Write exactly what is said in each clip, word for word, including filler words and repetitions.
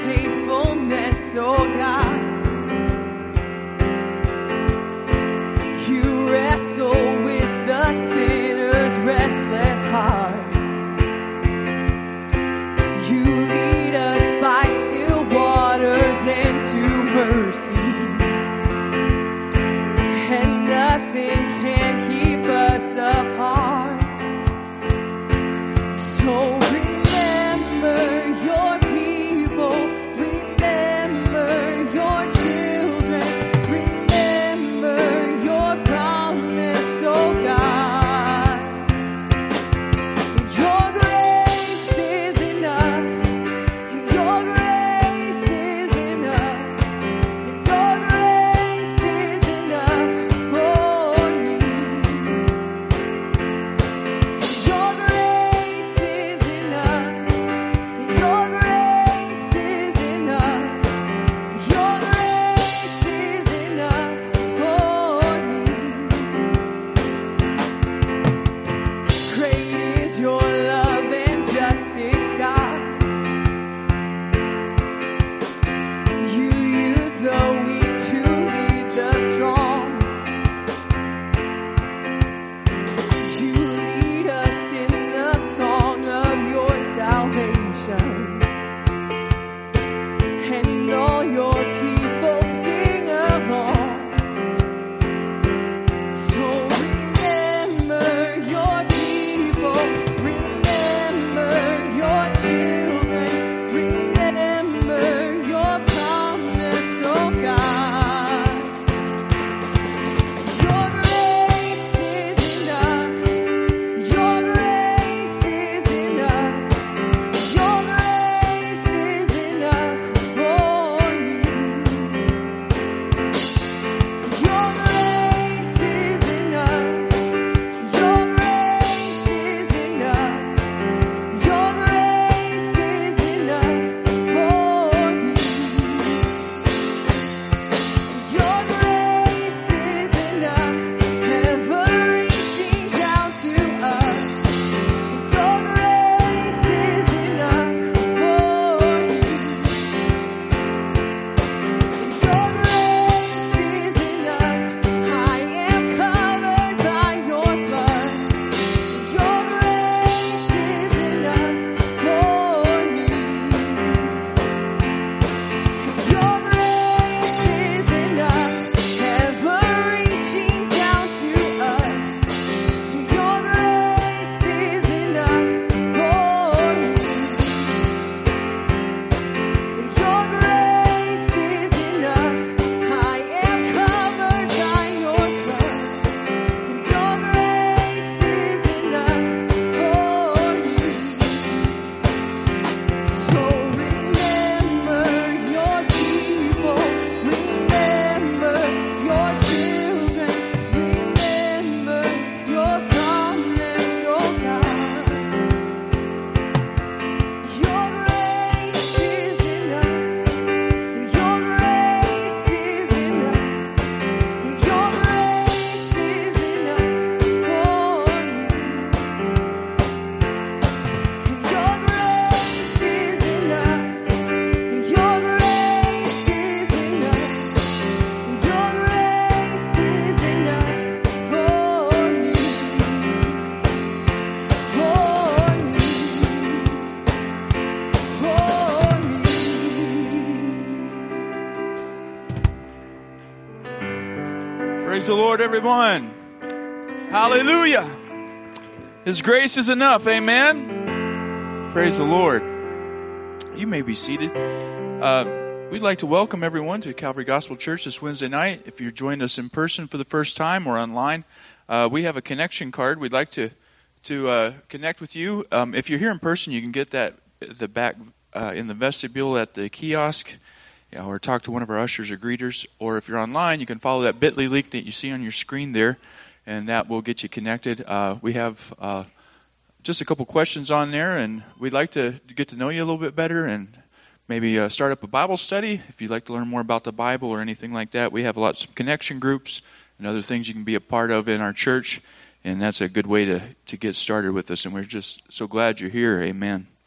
faithfulness, oh God. You wrestle with the sinner's restless heart. You lead us by still waters into mercy, and nothing can keep us apart. So remember your people, remember your children, remember your promise, oh God. Your grace is enough, your grace is enough, your grace is enough for me. Your grace is enough, your grace is enough, your grace is enough for me. Great is your love and justice, God. You use the weak to lead the strong. You lead us in the song of your salvation, and all your people sing along. So remember your people, remember your children, remember your promise, oh God. Your grace is enough, your grace is enough, your grace is enough for me. Your grace is enough, your grace is enough, your grace is enough for me. Your grace is enough, ever reaching down to us. Your grace is enough for me. Your grace is enough, I am covered by your blood. Your grace is enough for me. Your grace is enough, ever reaching down to us. Your grace is enough for me. Your grace is enough, I am covered by your blood. Your grace is enough for me. So remember your people, remember your children, remember your promise, oh God. Your grace is enough, your grace is enough, your grace is enough for me. Your grace is enough, your grace is enough, your grace is enough for me, for me, for me. Praise the Lord, everyone. Hallelujah. His grace is enough. Amen. Praise the Lord. You may be seated. Uh, we'd like to welcome everyone to Calvary Gospel Church this Wednesday night. If you're joining us in person for the first time or online, uh, we have a connection card. We'd like to to uh, connect with you. Um, if you're here in person, you can get that at the back uh, in the vestibule at the kiosk. Yeah, or talk to one of our ushers or greeters. Or if you're online, you can follow that bit dot l y link that you see on your screen there, and that will get you connected. Uh, we have uh, just a couple questions on there, and we'd like to get to know you a little bit better and maybe uh, start up a Bible study. If you'd like to learn more about the Bible or anything like that, we have lots of connection groups and other things you can be a part of in our church, and that's a good way to, to get started with us, and we're just so glad you're here. Amen.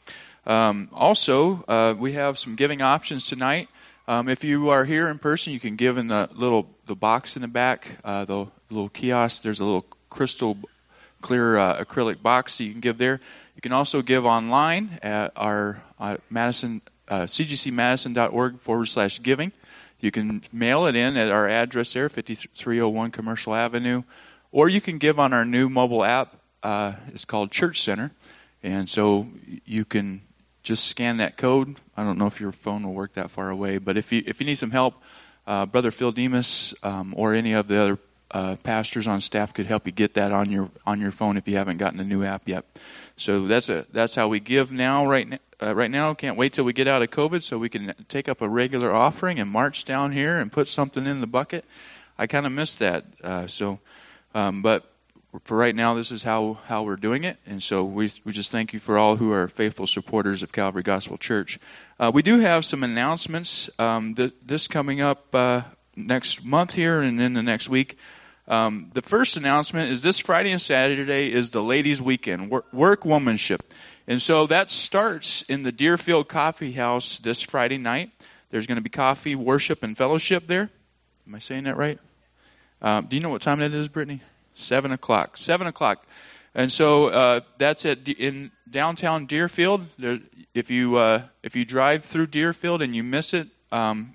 Um, also, uh, we have some giving options tonight. Um, if you are here in person, you can give in the little the box in the back, uh, the little kiosk. There's a little crystal clear uh, acrylic box so you can give there. You can also give online at our uh, Madison uh, c g c madison dot org forward slash giving. You can mail it in at our address there, fifty-three oh one Commercial Avenue, or you can give on our new mobile app. Uh, it's called Church Center, and so you can just scan that code. I don't know if your phone will work that far away, but if you if you need some help, uh, Brother Phil Demas um, or any of the other uh, pastors on staff could help you get that on your on your phone if you haven't gotten the new app yet. So that's a that's how we give now. Right now, uh, right now, can't wait till we get out of COVID so we can take up a regular offering and march down here and put something in the bucket. I kind of miss that. Uh, so, um, but. For right now, this is how, how we're doing it, and so we we just thank you for all who are faithful supporters of Calvary Gospel Church. Uh, we do have some announcements um, th- this coming up uh, next month here and then the next week. Um, the first announcement is this Friday and Saturday is the Ladies' Weekend, work, work womanship, and so that starts in the Deerfield Coffee House this Friday night. There's going to be coffee, worship, and fellowship there. Am I saying that right? Um, do you know what time that is, Brittany? Seven o'clock. Seven o'clock, and so uh, that's at in downtown Deerfield. There, if you uh, if you drive through Deerfield and you miss it, um,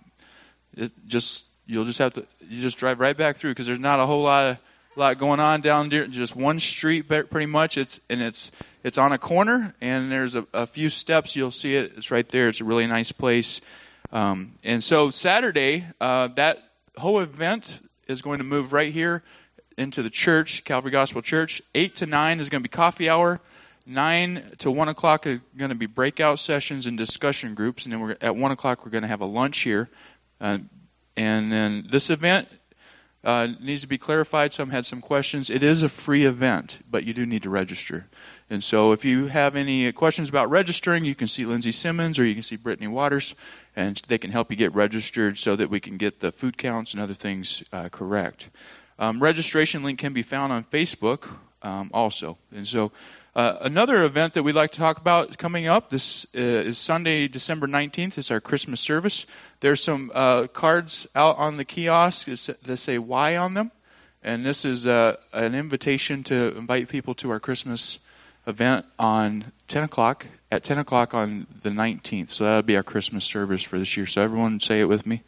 it just you'll just have to you just drive right back through because there's not a whole lot of lot going on down there. Just one street, pretty much. It's and it's it's on a corner, and there's a, a few steps. You'll see it. It's right there. It's a really nice place. Um, and so Saturday, uh, that whole event is going to move right here into the church, Calvary Gospel Church. Eight to nine is going to be coffee hour. Nine to one o'clock are going to be breakout sessions and discussion groups, and then we're, at one o'clock we're going to have a lunch here. Uh, and then this event uh, needs to be clarified. Some had some questions. It is a free event, but you do need to register. And so if you have any questions about registering, you can see Lindsay Simmons or you can see Brittany Waters, and they can help you get registered so that we can get the food counts and other things uh, correct. Um, registration link can be found on Facebook um, also. And so uh, another event that we'd like to talk about coming up, this uh, is Sunday, December nineteenth. It's our Christmas service. There's some uh, cards out on the kiosk that say why on them. And this is uh, an invitation to invite people to our Christmas event on ten o'clock, at ten o'clock on the nineteenth. So that'll be our Christmas service for this year. So everyone say it with me.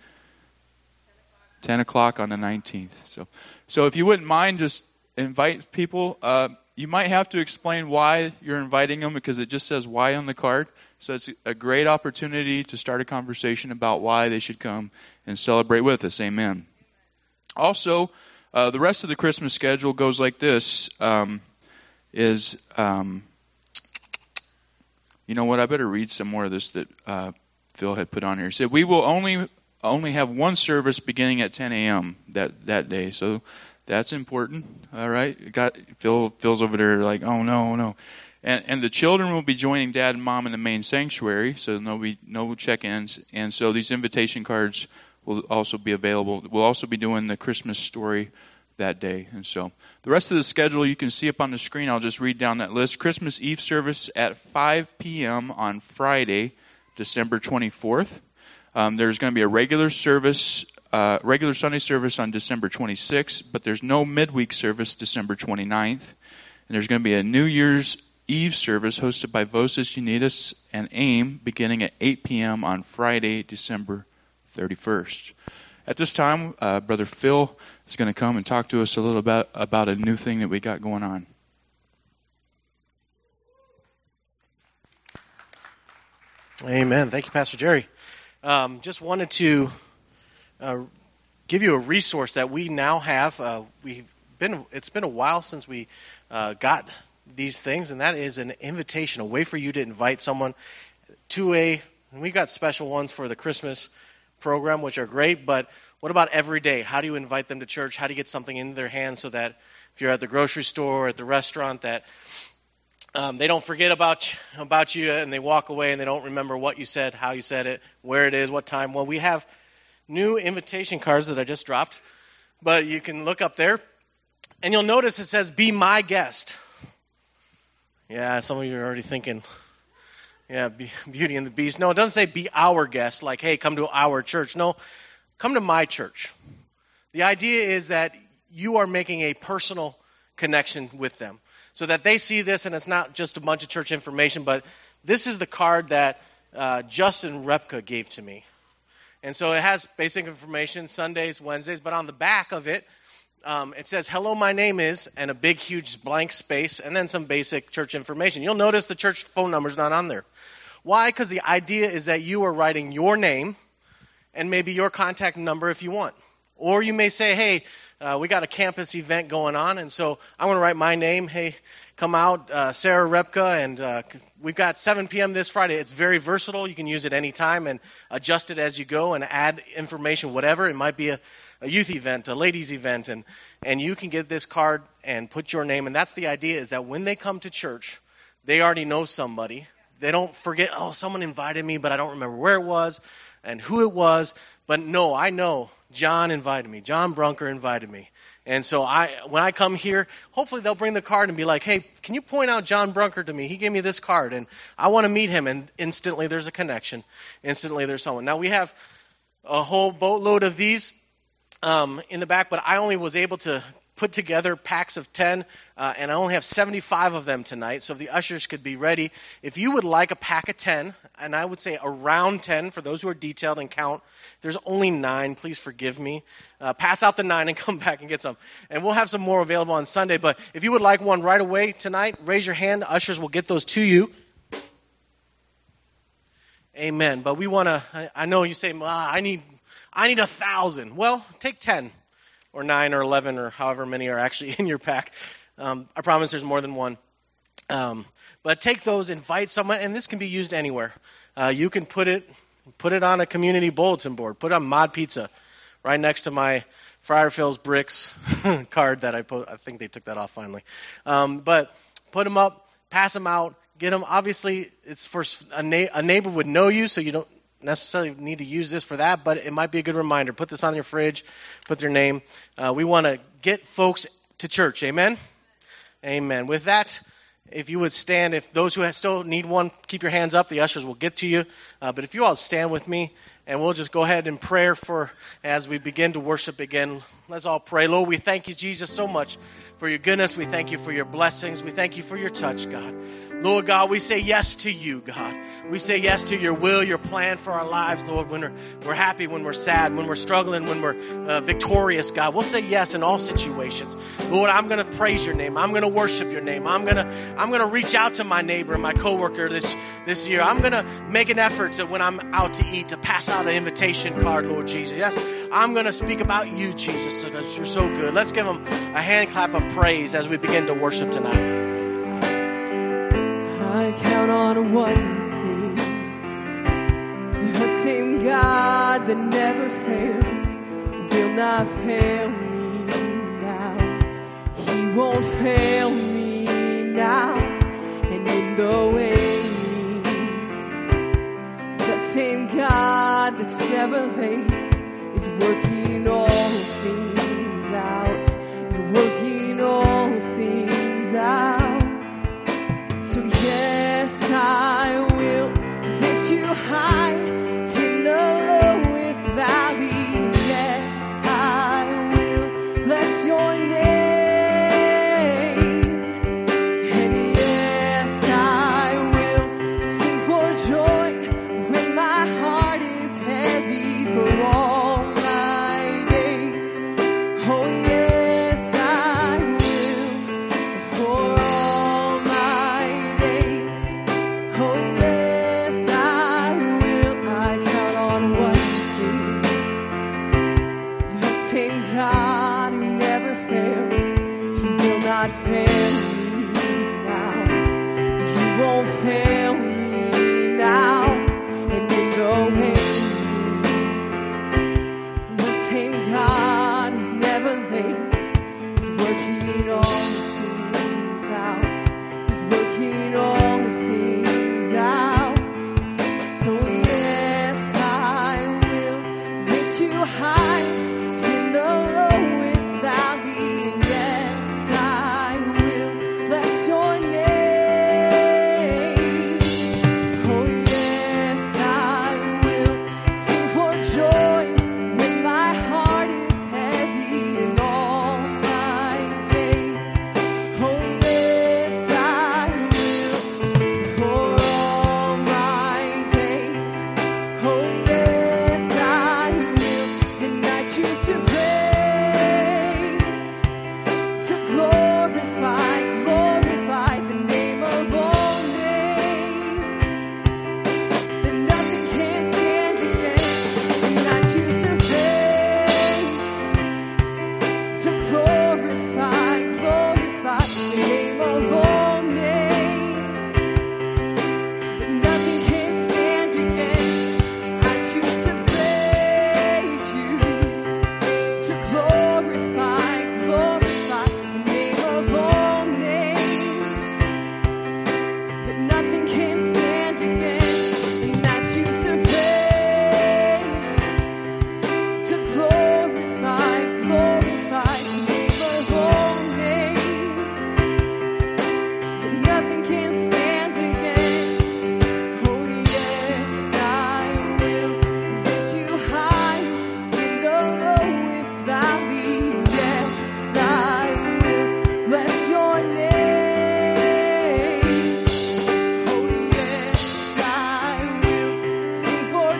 ten o'clock on the nineteenth. So so if you wouldn't mind, just invite people. Uh, you might have to explain why you're inviting them because it just says why on the card. So it's a great opportunity to start a conversation about why they should come and celebrate with us. Amen. Also, uh, the rest of the Christmas schedule goes like this. Um, is, um, you know what, I better read some more of this that uh, Phil had put on here. He said, we will only... only have one service beginning at ten a.m. that that day, so that's important. All right, got Phil. Phil's over there like, oh no, no, and and the children will be joining Dad and Mom in the main sanctuary, so there'll be no check-ins, and so these invitation cards will also be available. We'll also be doing the Christmas story that day, and so the rest of the schedule you can see up on the screen. I'll just read down that list. Christmas Eve service at five p.m. on Friday, December twenty-fourth. Um, there's going to be a regular service, uh, regular Sunday service on December twenty-sixth, but there's no midweek service December twenty-ninth. And there's going to be a New Year's Eve service hosted by Voces Unidas and AIM beginning at eight p.m. on Friday, December thirty-first. At this time, uh, Brother Phil is going to come and talk to us a little bit about a new thing that we got going on. Amen. Thank you, Pastor Jerry. Um, just wanted to uh, give you a resource that we now have. Uh, we've been it's been a while since we uh, got these things, and that is an invitation, a way for you to invite someone to a. And we've got special ones for the Christmas program, which are great. But what about every day? How do you invite them to church? How do you get something in their hands so that if you're at the grocery store or at the restaurant, that Um, they don't forget about about you and they walk away and they don't remember what you said, how you said it, where it is, what time. Well, we have new invitation cards that I just dropped, but you can look up there and you'll notice it says, be my guest. Yeah, some of you are already thinking, Yeah, Be- Beauty and the Beast. No, it doesn't say be our guest, like, hey, come to our church. No, come to my church. The idea is that you are making a personal connection with them so that they see this, and it's not just a bunch of church information, but this is the card that uh, Justin Repka gave to me. And so it has basic information, Sundays, Wednesdays, but on the back of it, um, it says, hello, my name is, and a big, huge blank space, and then some basic church information. You'll notice the church phone number's not on there. Why? Because the idea is that you are writing your name and maybe your contact number if you want. Or you may say, hey, uh, we got a campus event going on, and so I want to write my name. Hey, come out, uh, Sarah Repka, and uh, we've got seven p.m. this Friday. It's very versatile. You can use it any time and adjust it as you go and add information, whatever. It might be a, a youth event, a ladies event, and, and you can get this card and put your name. And that's the idea, is that when they come to church, they already know somebody. They don't forget, oh, someone invited me, but I don't remember where it was and who it was. But no, I know John invited me. John Brunker invited me. And so I, when I come here, hopefully they'll bring the card and be like, hey, can you point out John Brunker to me? He gave me this card, and I want to meet him. And instantly there's a connection. Instantly there's someone. Now we have a whole boatload of these um, in the back, but I only was able to put together packs of ten, uh, and I only have seventy-five of them tonight, so if the ushers could be ready. If you would like a pack of ten, and I would say around ten for those who are detailed and count, if there's only nine, please forgive me. Uh, pass out the nine and come back and get some. And we'll have some more available on Sunday, but if you would like one right away tonight, raise your hand. The ushers will get those to you. Amen. But we want to, I, I know you say, ah, I need, I need a thousand. Well, take ten. Or nine or eleven or however many are actually in your pack. Um, I promise there's more than one. Um, but take those, invite someone, and this can be used anywhere. Uh, you can put it put it on a community bulletin board. Put it on Mod Pizza right next to my Friar Phil's Bricks card that I put. I think they took that off finally. Um, but put them up, pass them out, get them. Obviously, it's for a, na- a neighbor would know you, so you don't necessarily need to use this for that, but it might be a good reminder. Put this on your fridge, put their name. Uh, we want to get folks to church. Amen? Amen. With that, if you would stand, if those who still need one, keep your hands up. The ushers will get to you. Uh, but if you all stand with me, and we'll just go ahead in prayer for as we begin to worship again. Let's all pray. Lord, we thank you, Jesus, so much for your goodness. We thank you for your blessings. We thank you for your touch, God. Lord God, we say yes to you, God. We say yes to your will, your plan for our lives, Lord, when we're, we're happy, when we're sad, when we're struggling, when we're uh, victorious, God. We'll say yes in all situations. Lord, I'm going to praise your name. I'm going to worship your name. I'm going to I'm going to reach out to my neighbor and my coworker this, this year. I'm going to make an effort to, when I'm out to eat, to pass out an invitation card, Lord Jesus. Yes, I'm going to speak about you, Jesus, because you're so good. Let's give him a hand clap of praise as we begin to worship tonight. I count on one thing, the same God that never fails will not fail me now. He won't fail me now, and in the waiting, the same God that's never late is working all things out, working all things out. So yes, I will lift you high in the lowest valley. Yes, I will bless your name. And yes, I will sing for joy when my heart is heavy for all my days. Oh yes, I will for all my days. Oh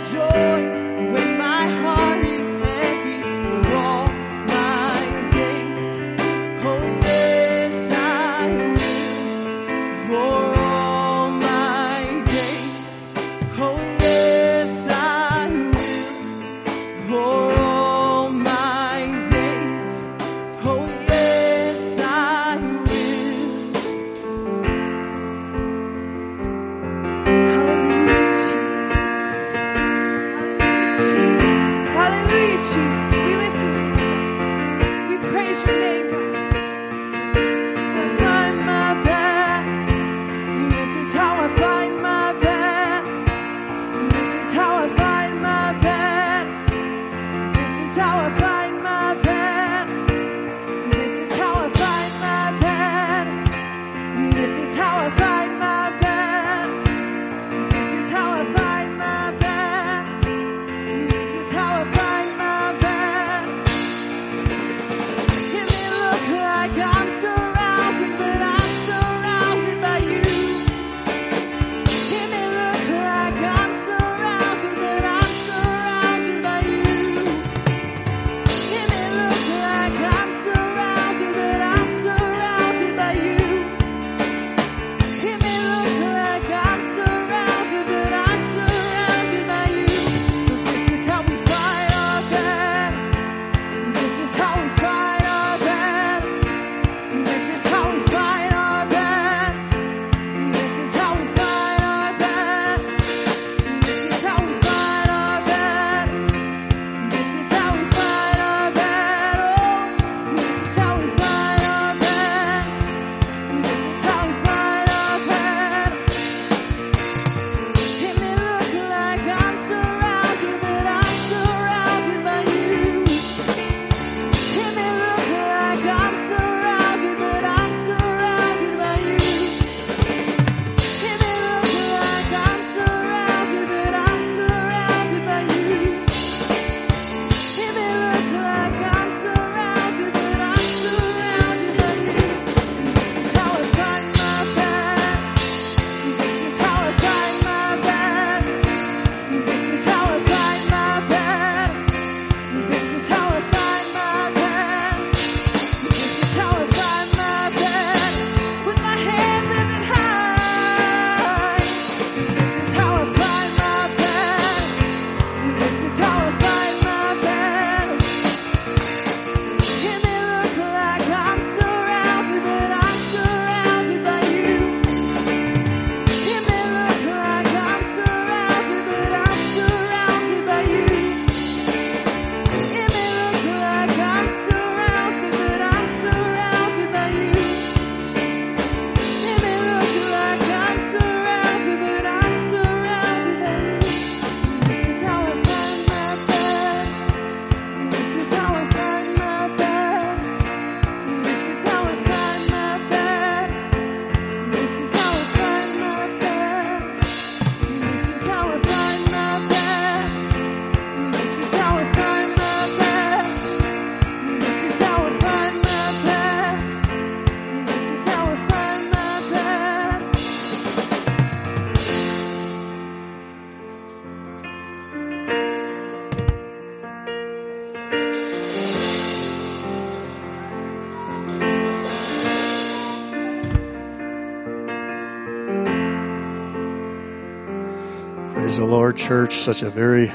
Praise the Lord, church. Such a very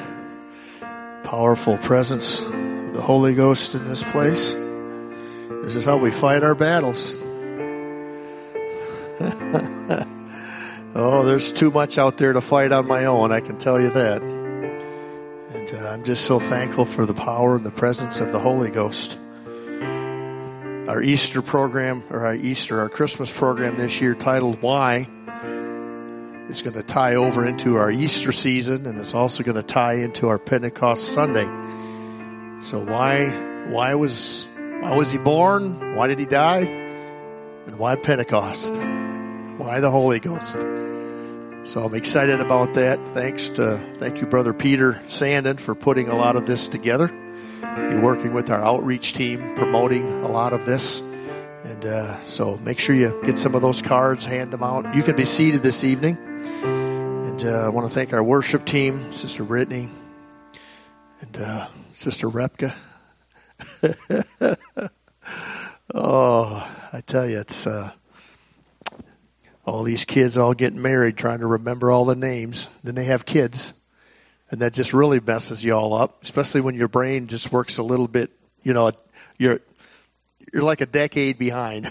powerful presence of the Holy Ghost in this place. This is how we fight our battles. Oh, there's too much out there to fight on my own, I can tell you that. And uh, I'm just so thankful for the power and the presence of the Holy Ghost. Our Easter program, or our Easter, our Christmas program this year titled Why, is going to tie over into our Easter season, and it's also going to tie into our Pentecost Sunday. So why why was why was he born? Why did he die? And why Pentecost? Why the Holy Ghost? So I'm excited about that. Thanks to thank you, Brother Peter Sandin, for putting a lot of this together. You're working with our outreach team, promoting a lot of this. And uh, so make sure you get some of those cards, hand them out. You can be seated this evening. And And uh, I want to thank our worship team, Sister Brittany and uh, Sister Repka. Oh, I tell you, it's uh, all these kids all getting married, trying to remember all the names. Then they have kids, and that just really messes you all up, especially when your brain just works a little bit, you know, you're you're like a decade behind.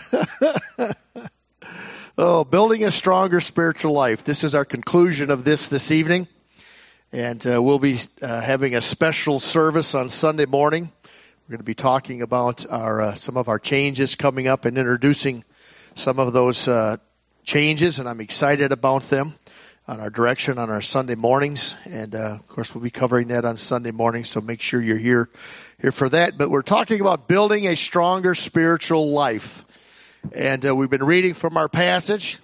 Oh, building a stronger spiritual life. This is our conclusion of this this evening, and uh, we'll be uh, having a special service on Sunday morning. We're going to be talking about our uh, some of our changes coming up and introducing some of those uh, changes, and I'm excited about them on our direction on our Sunday mornings. And, uh, of course, we'll be covering that on Sunday morning, so make sure you're here, here for that. But we're talking about building a stronger spiritual life. And uh, we've been reading from our passage,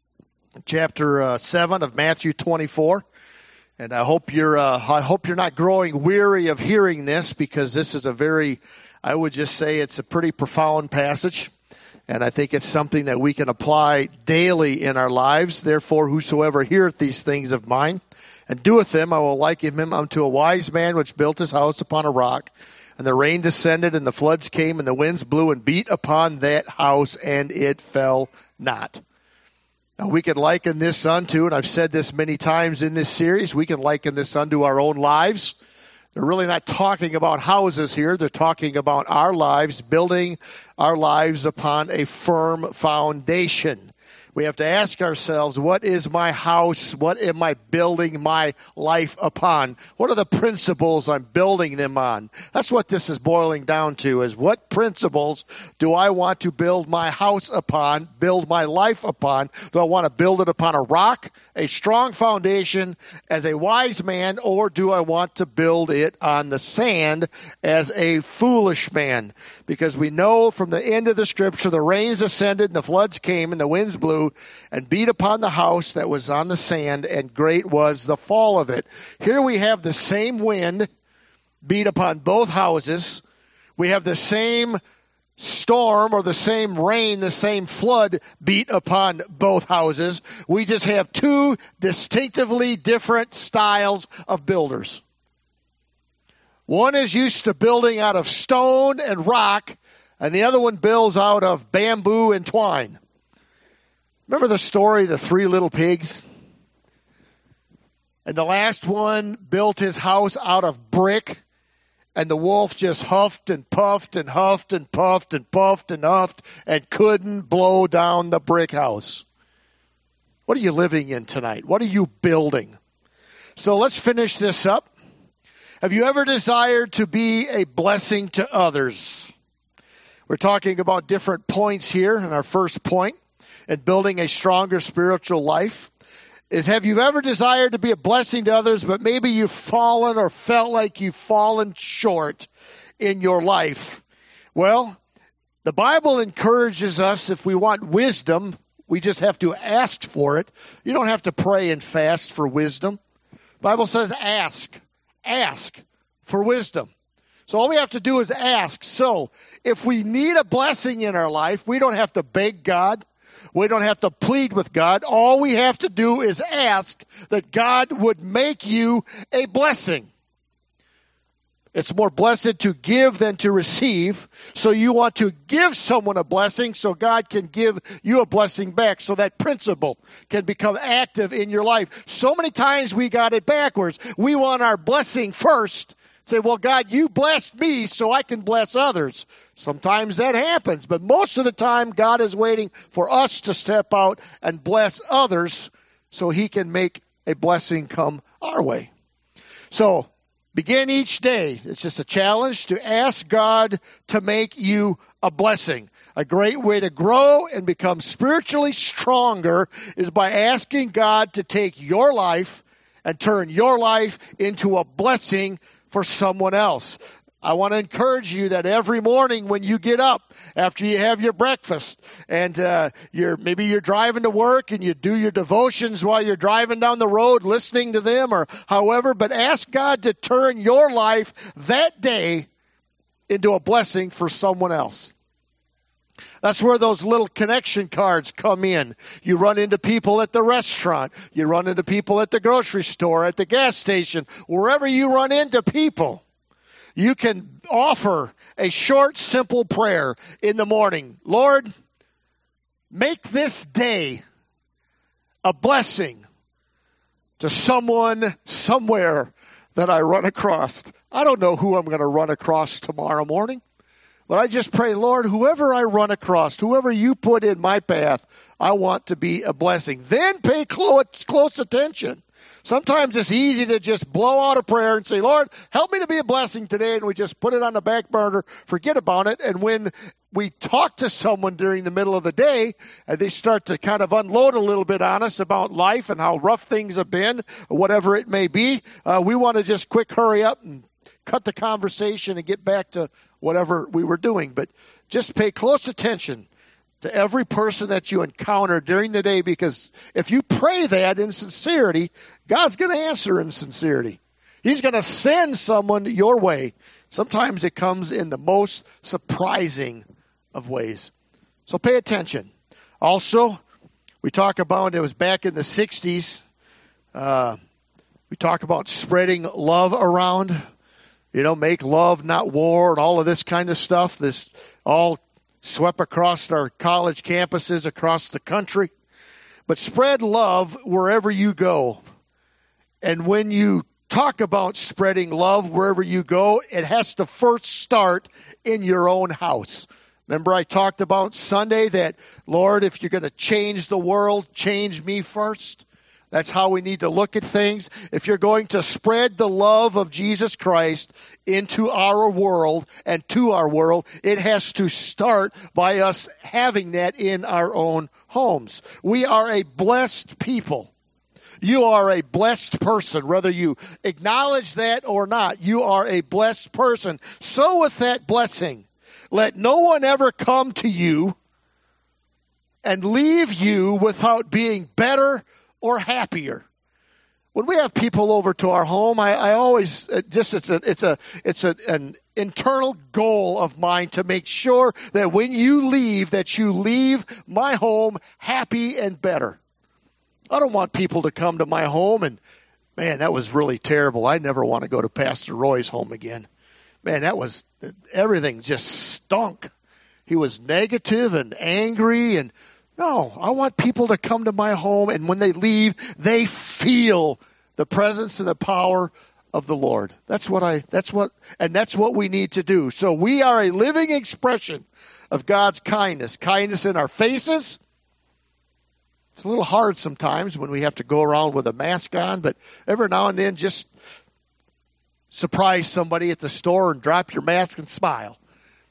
chapter uh, seven of Matthew twenty-four. And I hope you're uh, I hope you're not growing weary of hearing this, because this is a very, I would just say it's a pretty profound passage. And I think it's something that we can apply daily in our lives. Therefore, whosoever heareth these things of mine and doeth them, I will liken him unto a wise man which built his house upon a rock. And the rain descended, and the floods came, and the winds blew and beat upon that house, and it fell not. Now, we can liken this unto, and I've said this many times in this series, we can liken this unto our own lives. They're really not talking about houses here. They're talking about our lives, building our lives upon a firm foundation. We have to ask ourselves, what is my house? What am I building my life upon? What are the principles I'm building them on? That's what this is boiling down to, is what principles do I want to build my house upon, build my life upon? Do I want to build it upon a rock, a strong foundation, as a wise man, or do I want to build it on the sand as a foolish man? Because we know from the end of the scripture, the rains ascended and the floods came and the winds blew and beat upon the house that was on the sand, and great was the fall of it. Here we have the same wind beat upon both houses. We have the same storm or the same rain, the same flood beat upon both houses. We just have two distinctively different styles of builders. One is used to building out of stone and rock, and the other one builds out of bamboo and twine. Remember the story, the three little pigs? And the last one built his house out of brick, and the wolf just huffed and puffed and huffed and puffed and puffed and huffed and couldn't blow down the brick house. What are you living in tonight? What are you building? So let's finish this up. Have you ever desired to be a blessing to others? We're talking about different points here, and our first point in building a stronger spiritual life is, have you ever desired to be a blessing to others, but maybe you've fallen or felt like you've fallen short in your life? Well, the Bible encourages us, if we want wisdom, we just have to ask for it. You don't have to pray and fast for wisdom. The Bible says ask. Ask for wisdom. So all we have to do is ask. So if we need a blessing in our life, we don't have to beg God. We don't have to plead with God. All we have to do is ask that God would make you a blessing. It's more blessed to give than to receive. So you want to give someone a blessing so God can give you a blessing back, so that principle can become active in your life. So many times we got it backwards. We want our blessing first. Say, well, God, you blessed me so I can bless others. Sometimes that happens, but most of the time God is waiting for us to step out and bless others so he can make a blessing come our way. So begin each day. It's just a challenge to ask God to make you a blessing. A great way to grow and become spiritually stronger is by asking God to take your life and turn your life into a blessing for someone else. I want to encourage you that every morning when you get up, after you have your breakfast, and uh, you're maybe you're driving to work and you do your devotions while you're driving down the road, listening to them or however, but ask God to turn your life that day into a blessing for someone else. That's where those little connection cards come in. You run into people at the restaurant. You run into people at the grocery store, at the gas station. Wherever you run into people, you can offer a short, simple prayer in the morning. Lord, make this day a blessing to someone somewhere that I run across. I don't know who I'm going to run across tomorrow morning. But I just pray, Lord, whoever I run across, whoever you put in my path, I want to be a blessing. Then pay close, close attention. Sometimes it's easy to just blow out a prayer and say, Lord, help me to be a blessing today, and we just put it on the back burner, forget about it, and when we talk to someone during the middle of the day, and they start to kind of unload a little bit on us about life and how rough things have been, or whatever it may be, uh, we want to just quick hurry up and cut the conversation and get back to whatever we were doing. But just pay close attention to every person that you encounter during the day, because if you pray that in sincerity, God's going to answer in sincerity. He's going to send someone your way. Sometimes it comes in the most surprising of ways. So pay attention. Also, we talk about, it was back in the sixties, uh, we talk about spreading love around. You know, make love, not war, and all of this kind of stuff. This all swept across our college campuses across the country. But spread love wherever you go. And when you talk about spreading love wherever you go, it has to first start in your own house. Remember I talked about Sunday that, Lord, if you're going to change the world, change me first. That's how we need to look at things. If you're going to spread the love of Jesus Christ into our world and to our world, it has to start by us having that in our own homes. We are a blessed people. You are a blessed person, whether you acknowledge that or not. You are a blessed person. So with that blessing, let no one ever come to you and leave you without being better or happier. When we have people over to our home, I, I always it just it's a it's a it's a, an internal goal of mine to make sure that when you leave, that you leave my home happy and better. I don't want people to come to my home and, man, that was really terrible. I never want to go to Pastor Roy's home again. Man, that was everything just stunk. He was negative and angry and. No, I want people to come to my home, and when they leave, they feel the presence and the power of the Lord. That's what I, that's what, and that's what we need to do. So we are a living expression of God's kindness. Kindness in our faces. It's a little hard sometimes when we have to go around with a mask on, but every now and then just surprise somebody at the store and drop your mask and smile.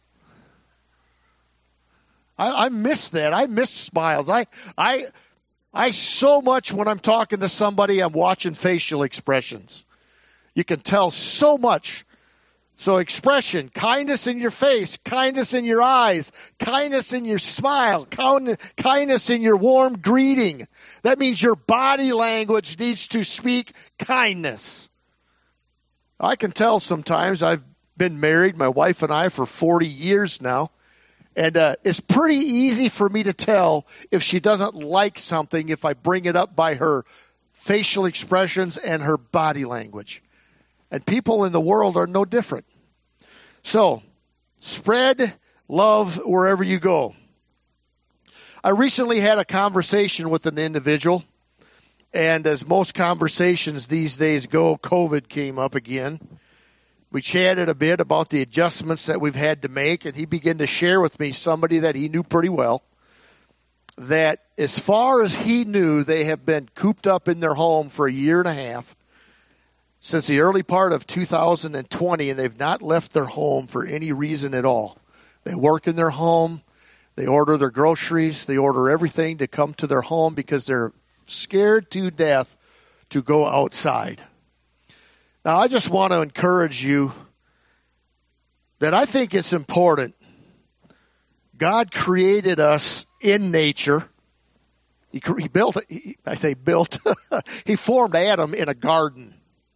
I, I miss that. I miss smiles. I, I, I so much when I'm talking to somebody, I'm watching facial expressions. You can tell so much. So expression, kindness in your face, kindness in your eyes, kindness in your smile, kindness in your warm greeting. That means your body language needs to speak kindness. I can tell sometimes. I've been married, my wife and I, for forty years now. And uh, it's pretty easy for me to tell if she doesn't like something if I bring it up by her facial expressions and her body language. And people in the world are no different. So, spread love wherever you go. I recently had a conversation with an individual, and as most conversations these days go, COVID came up again. We chatted a bit about the adjustments that we've had to make, and he began to share with me somebody that he knew pretty well, that as far as he knew, they have been cooped up in their home for a year and a half since the early part of two thousand twenty, and they've not left their home for any reason at all. They work in their home. They order their groceries. They order everything to come to their home because they're scared to death to go outside. Now, I just want to encourage you that I think it's important. God created us in nature. He, he built, he, I say built, he formed Adam in a garden.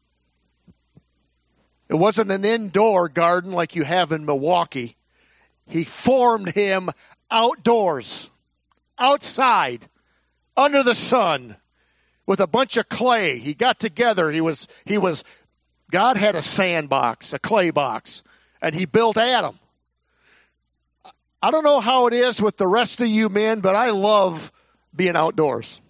It wasn't an indoor garden like you have in Milwaukee. He formed him outdoors, outside, under the sun, with a bunch of clay. He got together. He was, he was, God had a sandbox, a clay box, and he built Adam. I don't know how it is with the rest of you men, but I love being outdoors.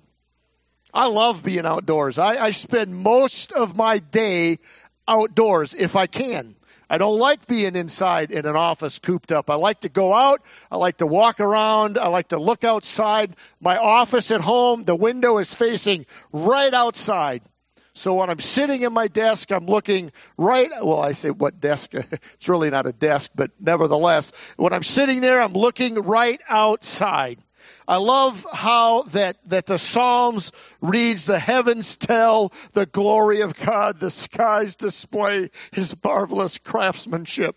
I love being outdoors. I, I spend most of my day outdoors if I can. I don't like being inside in an office cooped up. I like to go out. I like to walk around. I like to look outside. My office at home, the window is facing right outside. So when I'm sitting in my desk, I'm looking right, well, I say what desk? It's really not a desk, but nevertheless, when I'm sitting there, I'm looking right outside. I love how that, that the Psalms reads, the heavens tell the glory of God, the skies display his marvelous craftsmanship.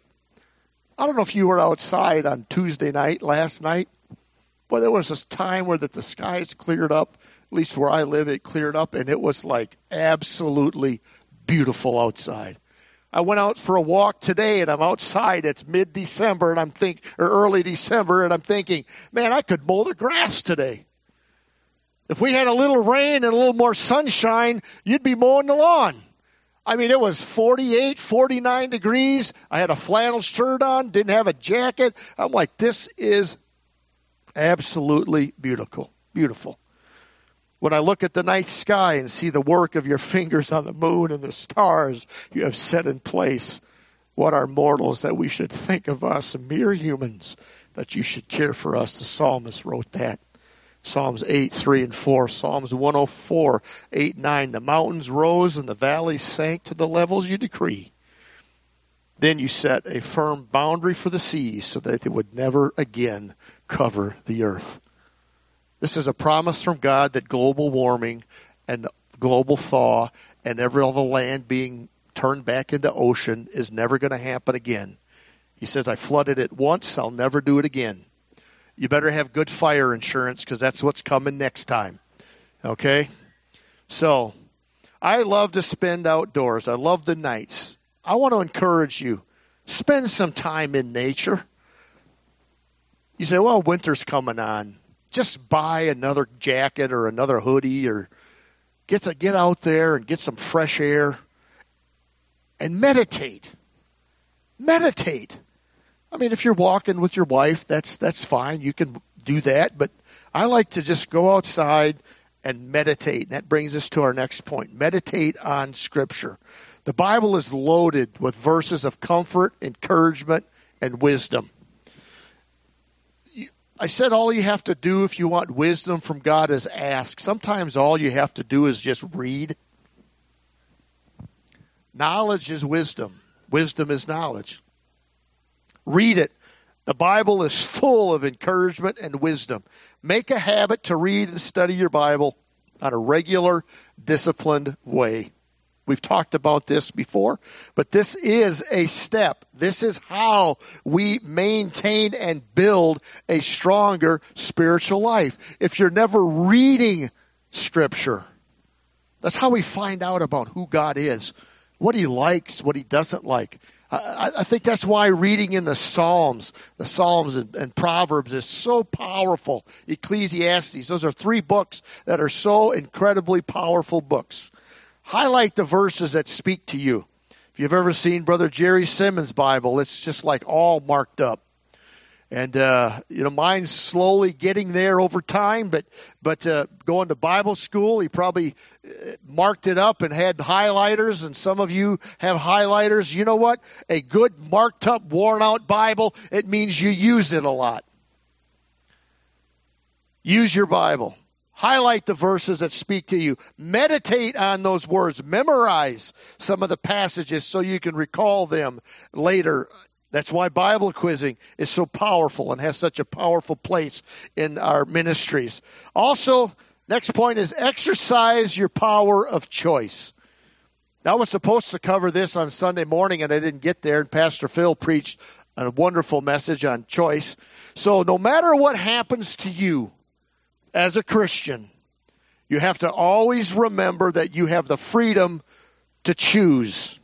I don't know if you were outside on Tuesday night, last night, but there was this time where that the skies cleared up, at least where I live, it cleared up, and it was like absolutely beautiful outside. I went out for a walk today, and I'm outside. It's mid-December, and I'm think, or early December, and I'm thinking, man, I could mow the grass today. If we had a little rain and a little more sunshine, you'd be mowing the lawn. I mean, it was forty-eight, forty-nine degrees. I had a flannel shirt on, didn't have a jacket. I'm like, this is absolutely beautiful, beautiful. When I look at the night sky and see the work of your fingers on the moon and the stars you have set in place, what are mortals that we should think of us, mere humans, that you should care for us? The psalmist wrote that. Psalms eight, three, and four. Psalms one oh four, eight, nine. The mountains rose and the valleys sank to the levels you decree. Then you set a firm boundary for the seas so that they would never again cover the earth. This is a promise from God that global warming and global thaw and every other land being turned back into ocean is never going to happen again. He says, I flooded it once, I'll never do it again. You better have good fire insurance because that's what's coming next time. Okay? So, I love to spend outdoors. I love the nights. I want to encourage you, spend some time in nature. You say, well, winter's coming on. Just buy another jacket or another hoodie or get to get out there and get some fresh air and meditate. Meditate. I mean, if you're walking with your wife, that's that's fine. You can do that. But I like to just go outside and meditate. And that brings us to our next point. Meditate on Scripture. The Bible is loaded with verses of comfort, encouragement, and wisdom. I said all you have to do if you want wisdom from God is ask. Sometimes all you have to do is just read. Knowledge is wisdom. Wisdom is knowledge. Read it. The Bible is full of encouragement and wisdom. Make a habit to read and study your Bible on a regular, disciplined way. We've talked about this before, but this is a step. This is how we maintain and build a stronger spiritual life. If you're never reading Scripture, that's how we find out about who God is, what He likes, what He doesn't like. I, I think that's why reading in the Psalms, the Psalms and, and Proverbs is so powerful. Ecclesiastes, those are three books that are so incredibly powerful books. Highlight the verses that speak to you. If you've ever seen Brother Jerry Simmons' Bible, it's just like all marked up. And, uh, you know, mine's slowly getting there over time, but but uh, going to Bible school, he probably marked it up and had highlighters, and some of you have highlighters. You know what? A good marked up, worn out Bible, it means you use it a lot. Use your Bible. Highlight the verses that speak to you. Meditate on those words. Memorize some of the passages so you can recall them later. That's why Bible quizzing is so powerful and has such a powerful place in our ministries. Also, next point is exercise your power of choice. I was supposed to cover this on Sunday morning, and I didn't get there, and Pastor Phil preached a wonderful message on choice. So no matter what happens to you, as a Christian, you have to always remember that you have the freedom to choose.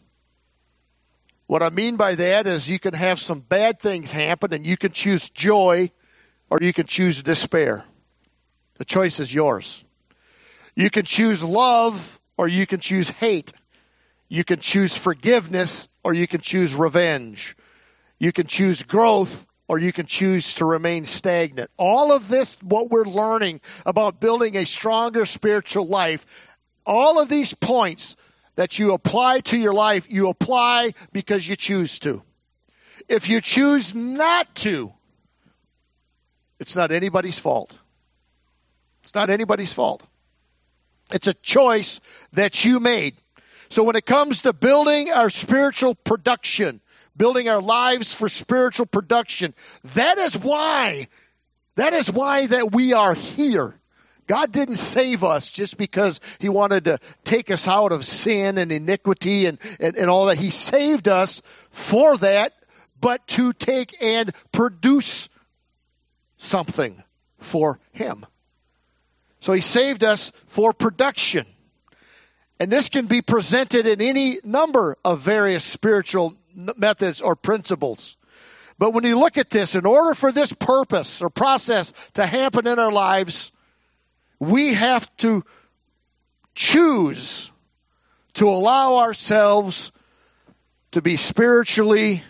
What I mean by that is you can have some bad things happen and you can choose joy or you can choose despair. The choice is yours. You can choose love, or you can choose hate. You can choose forgiveness, or you can choose revenge. You can choose growth, or you can choose to remain stagnant. All of this, what we're learning about building a stronger spiritual life, all of these points that you apply to your life, you apply because you choose to. If you choose not to, it's not anybody's fault. It's not anybody's fault. It's a choice that you made. So when it comes to building our spiritual production, building our lives for spiritual production, that is why, that is why that we are here. God didn't save us just because he wanted to take us out of sin and iniquity and, and, and all that. He saved us for that, but to take and produce something for him. So he saved us for production. And this can be presented in any number of various spiritual methods or principles. But when you look at this, in order for this purpose or process to happen in our lives, we have to choose to allow ourselves to be spiritually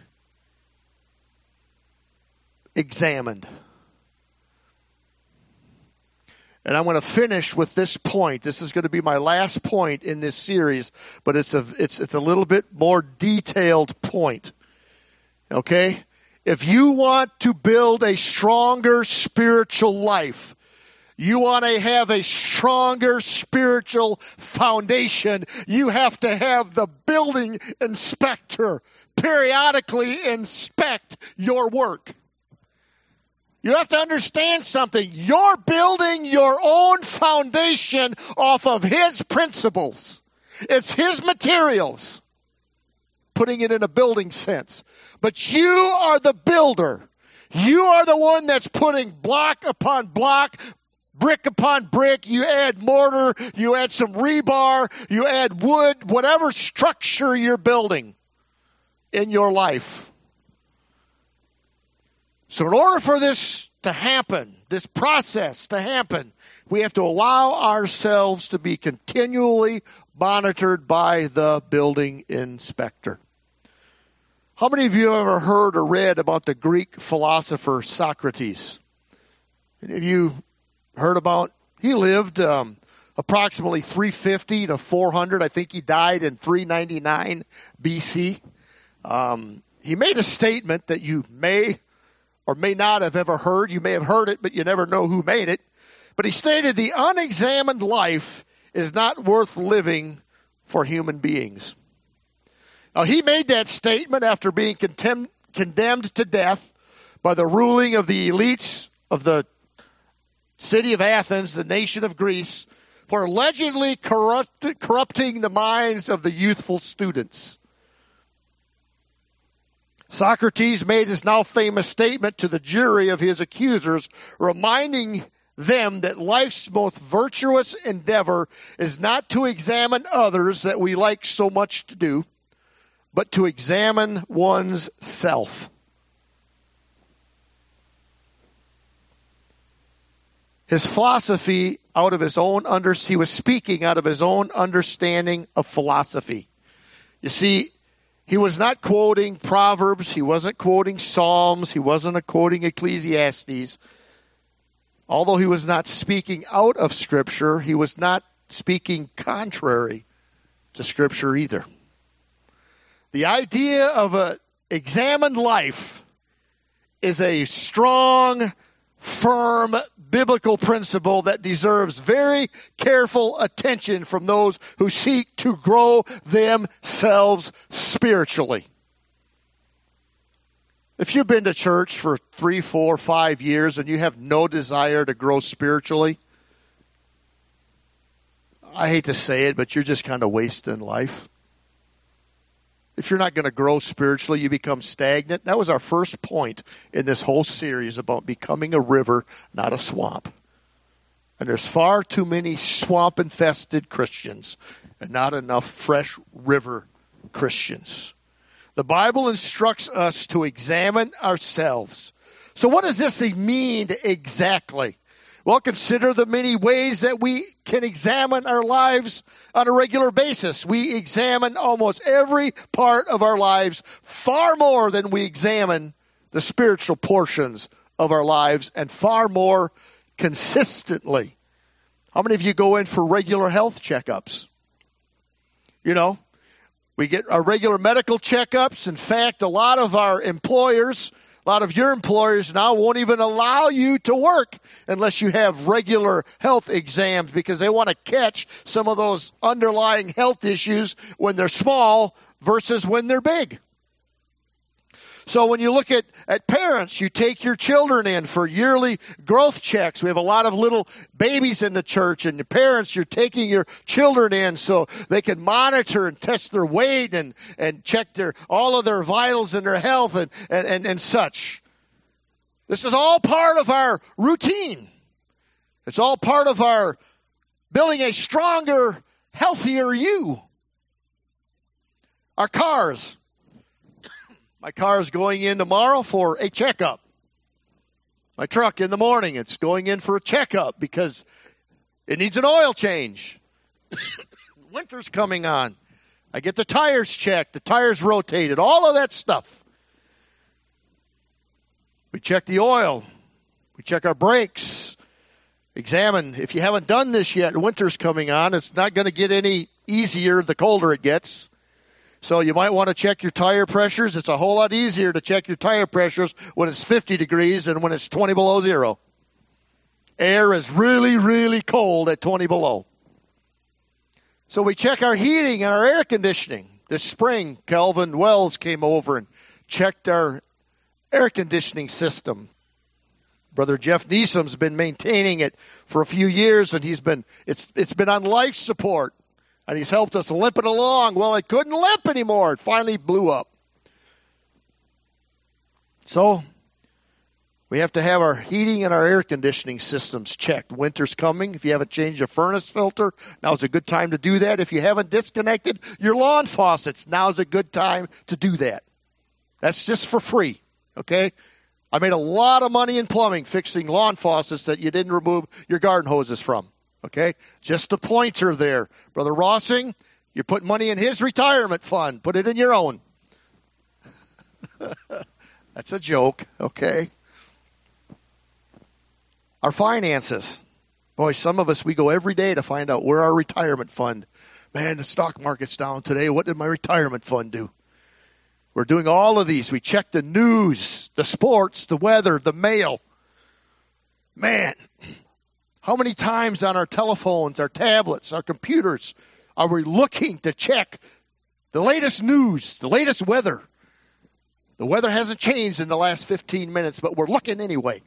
examined. And I'm going to finish with this point. This is going to be my last point in this series, but it's a it's it's a little bit more detailed point. Okay? If you want to build a stronger spiritual life, you want to have a stronger spiritual foundation, you have to have the building inspector periodically inspect your work. You have to understand something. You're building your own foundation off of his principles. It's his materials, putting it in a building sense. But you are the builder. You are the one that's putting block upon block, brick upon brick. You add mortar, you add some rebar, you add wood, whatever structure you're building in your life. So in order for this to happen, this process to happen, we have to allow ourselves to be continually monitored by the building inspector. How many of you have ever heard or read about the Greek philosopher Socrates? Any of you heard about? He lived um, approximately three fifty to four hundred. I think he died in three ninety-nine B C. Um, he made a statement that you may or may not have ever heard. You may have heard it, but you never know who made it. But he stated, the unexamined life is not worth living for human beings. Now, he made that statement after being contem- condemned to death by the ruling of the elites of the city of Athens, the nation of Greece, for allegedly corrupt- corrupting the minds of the youthful students. Socrates made his now famous statement to the jury of his accusers, reminding them that life's most virtuous endeavor is not to examine others that we like so much to do, but to examine one's self. His philosophy out of his own under he was speaking out of his own understanding of philosophy. You see, he was not quoting Proverbs. He wasn't quoting Psalms. He wasn't quoting Ecclesiastes. Although he was not speaking out of Scripture, he was not speaking contrary to Scripture either. The idea of an examined life is a strong, firm biblical principle that deserves very careful attention from those who seek to grow themselves spiritually. If you've been to church for three, four, five years and you have no desire to grow spiritually, I hate to say it, but you're just kind of wasting life. If you're not going to grow spiritually, you become stagnant. That was our first point in this whole series about becoming a river, not a swamp. And there's far too many swamp-infested Christians and not enough fresh river Christians. The Bible instructs us to examine ourselves So what does this mean exactly? Well, consider the many ways that we can examine our lives on a regular basis. We examine almost every part of our lives far more than we examine the spiritual portions of our lives, and far more consistently. How many of you go in for regular health checkups? You know, we get our regular medical checkups. In fact, a lot of our employers, a lot of your employers now won't even allow you to work unless you have regular health exams, because they want to catch some of those underlying health issues when they're small versus when they're big. So when you look at, at parents, you take your children in for yearly growth checks. We have a lot of little babies in the church, and the parents, you're taking your children in so they can monitor and test their weight and, and check their all of their vitals and their health and, and, and, and such. This is all part of our routine. It's all part of our building a stronger, healthier you. Our cars. My car is going in tomorrow for a checkup. My truck in the morning, it's going in for a checkup because it needs an oil change. Winter's coming on. I get the tires checked, the tires rotated, all of that stuff. We check the oil. We check our brakes. Examine. If you haven't done this yet, winter's coming on. It's not going to get any easier the colder it gets. So you might want to check your tire pressures. It's a whole lot easier to check your tire pressures when it's fifty degrees than when it's twenty below zero. Air is really, really cold at twenty below. So we check our heating and our air conditioning. This spring, Calvin Wells came over and checked our air conditioning system. Brother Jeff Neesom's been maintaining it for a few years, and he's been it's it's been on life support. And he's helped us limp it along. Well, it couldn't limp anymore. It finally blew up. So we have to have our heating and our air conditioning systems checked. Winter's coming. If you haven't changed your furnace filter, now's a good time to do that. If you haven't disconnected your lawn faucets, now's a good time to do that. That's just for free, okay? I made a lot of money in plumbing fixing lawn faucets that you didn't remove your garden hoses from. Okay, just a pointer there. Brother Rossing, you put money in his retirement fund. Put it in your own. That's a joke, okay? Our finances. Boy, some of us, we go every day to find out where our retirement fund. Man, the stock market's down today. What did my retirement fund do? We're doing all of these. We check the news, the sports, the weather, the mail. Man, how many times on our telephones, our tablets, our computers are we looking to check the latest news, the latest weather? The weather hasn't changed in the last fifteen minutes, but we're looking anyway.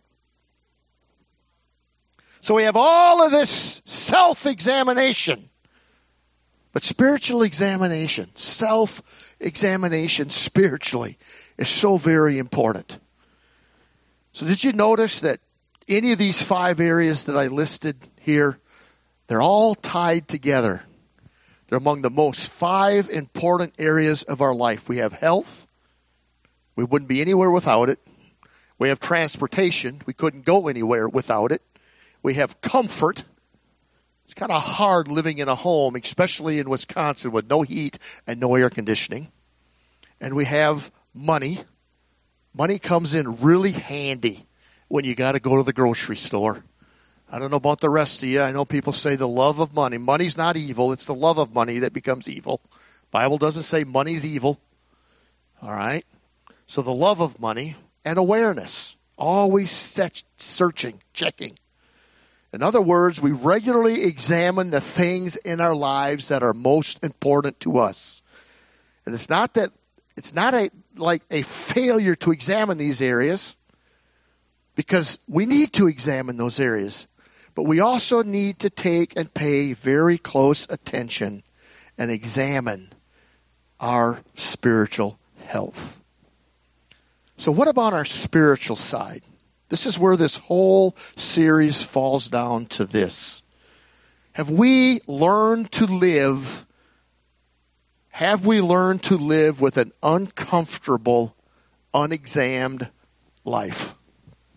So we have all of this self-examination. But spiritual examination, self-examination spiritually is so very important. So did you notice that any of these five areas that I listed here, they're all tied together. They're among the most five important areas of our life. We have health. We wouldn't be anywhere without it. We have transportation. We couldn't go anywhere without it. We have comfort. It's kind of hard living in a home, especially in Wisconsin with no heat and no air conditioning. And we have money. Money comes in really handy when you got to go to the grocery store. I don't know about the rest of you. I know people say the love of money. Money's not evil. It's the love of money that becomes evil. Bible doesn't say money's evil. All right? So the love of money and awareness. Always set, searching, checking. In other words, we regularly examine the things in our lives that are most important to us. And it's not that it's not a like a failure to examine these areas, because we need to examine those areas. But we also need to take and pay very close attention and examine our spiritual health. So what about our spiritual side? This is where this whole series falls down to this. Have we learned to live, have we learned to live with an uncomfortable, unexamined life?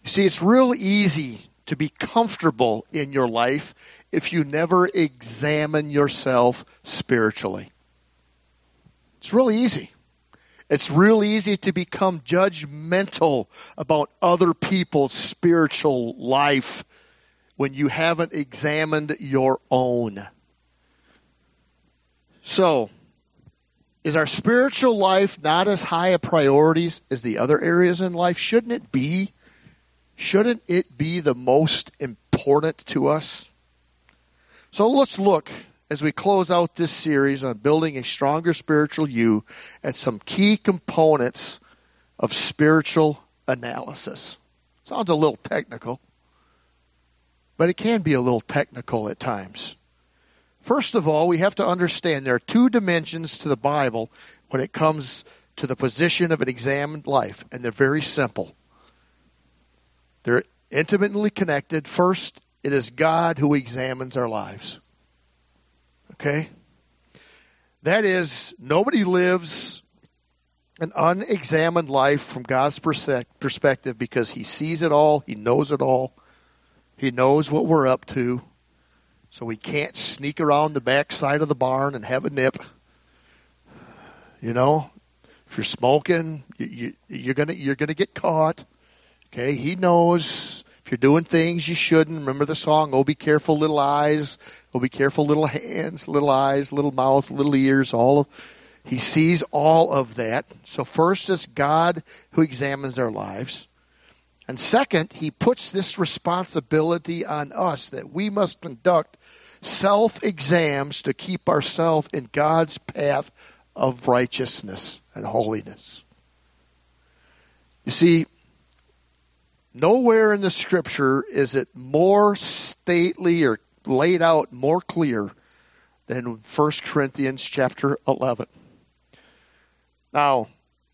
You see, it's real easy to be comfortable in your life if you never examine yourself spiritually. It's really easy. It's real easy to become judgmental about other people's spiritual life when you haven't examined your own. So, is our spiritual life not as high a priority as the other areas in life? Shouldn't it be? Shouldn't it be the most important to us? So let's look, as we close out this series on building a stronger spiritual you, at some key components of spiritual analysis. Sounds a little technical, but it can be a little technical at times. First of all, we have to understand there are two dimensions to the Bible when it comes to the position of an examined life, and they're very simple. They're intimately connected. First, it is God who examines our lives. Okay? That is, nobody lives an unexamined life from God's perspective because He sees it all, He knows it all, He knows what we're up to, so we can't sneak around the backside of the barn and have a nip. You know, if you're smoking, you, you, you're gonna you're gonna get caught. Okay, He knows if you're doing things you shouldn't. Remember the song, "Oh, be careful, little eyes. Oh, be careful, little hands, little eyes, little mouth, little ears." All of He sees all of that. So first, it's God who examines our lives. And second, He puts this responsibility on us that we must conduct self-exams to keep ourselves in God's path of righteousness and holiness. You see, nowhere in the Scripture is it more stately or laid out more clear than First Corinthians chapter eleven. Now,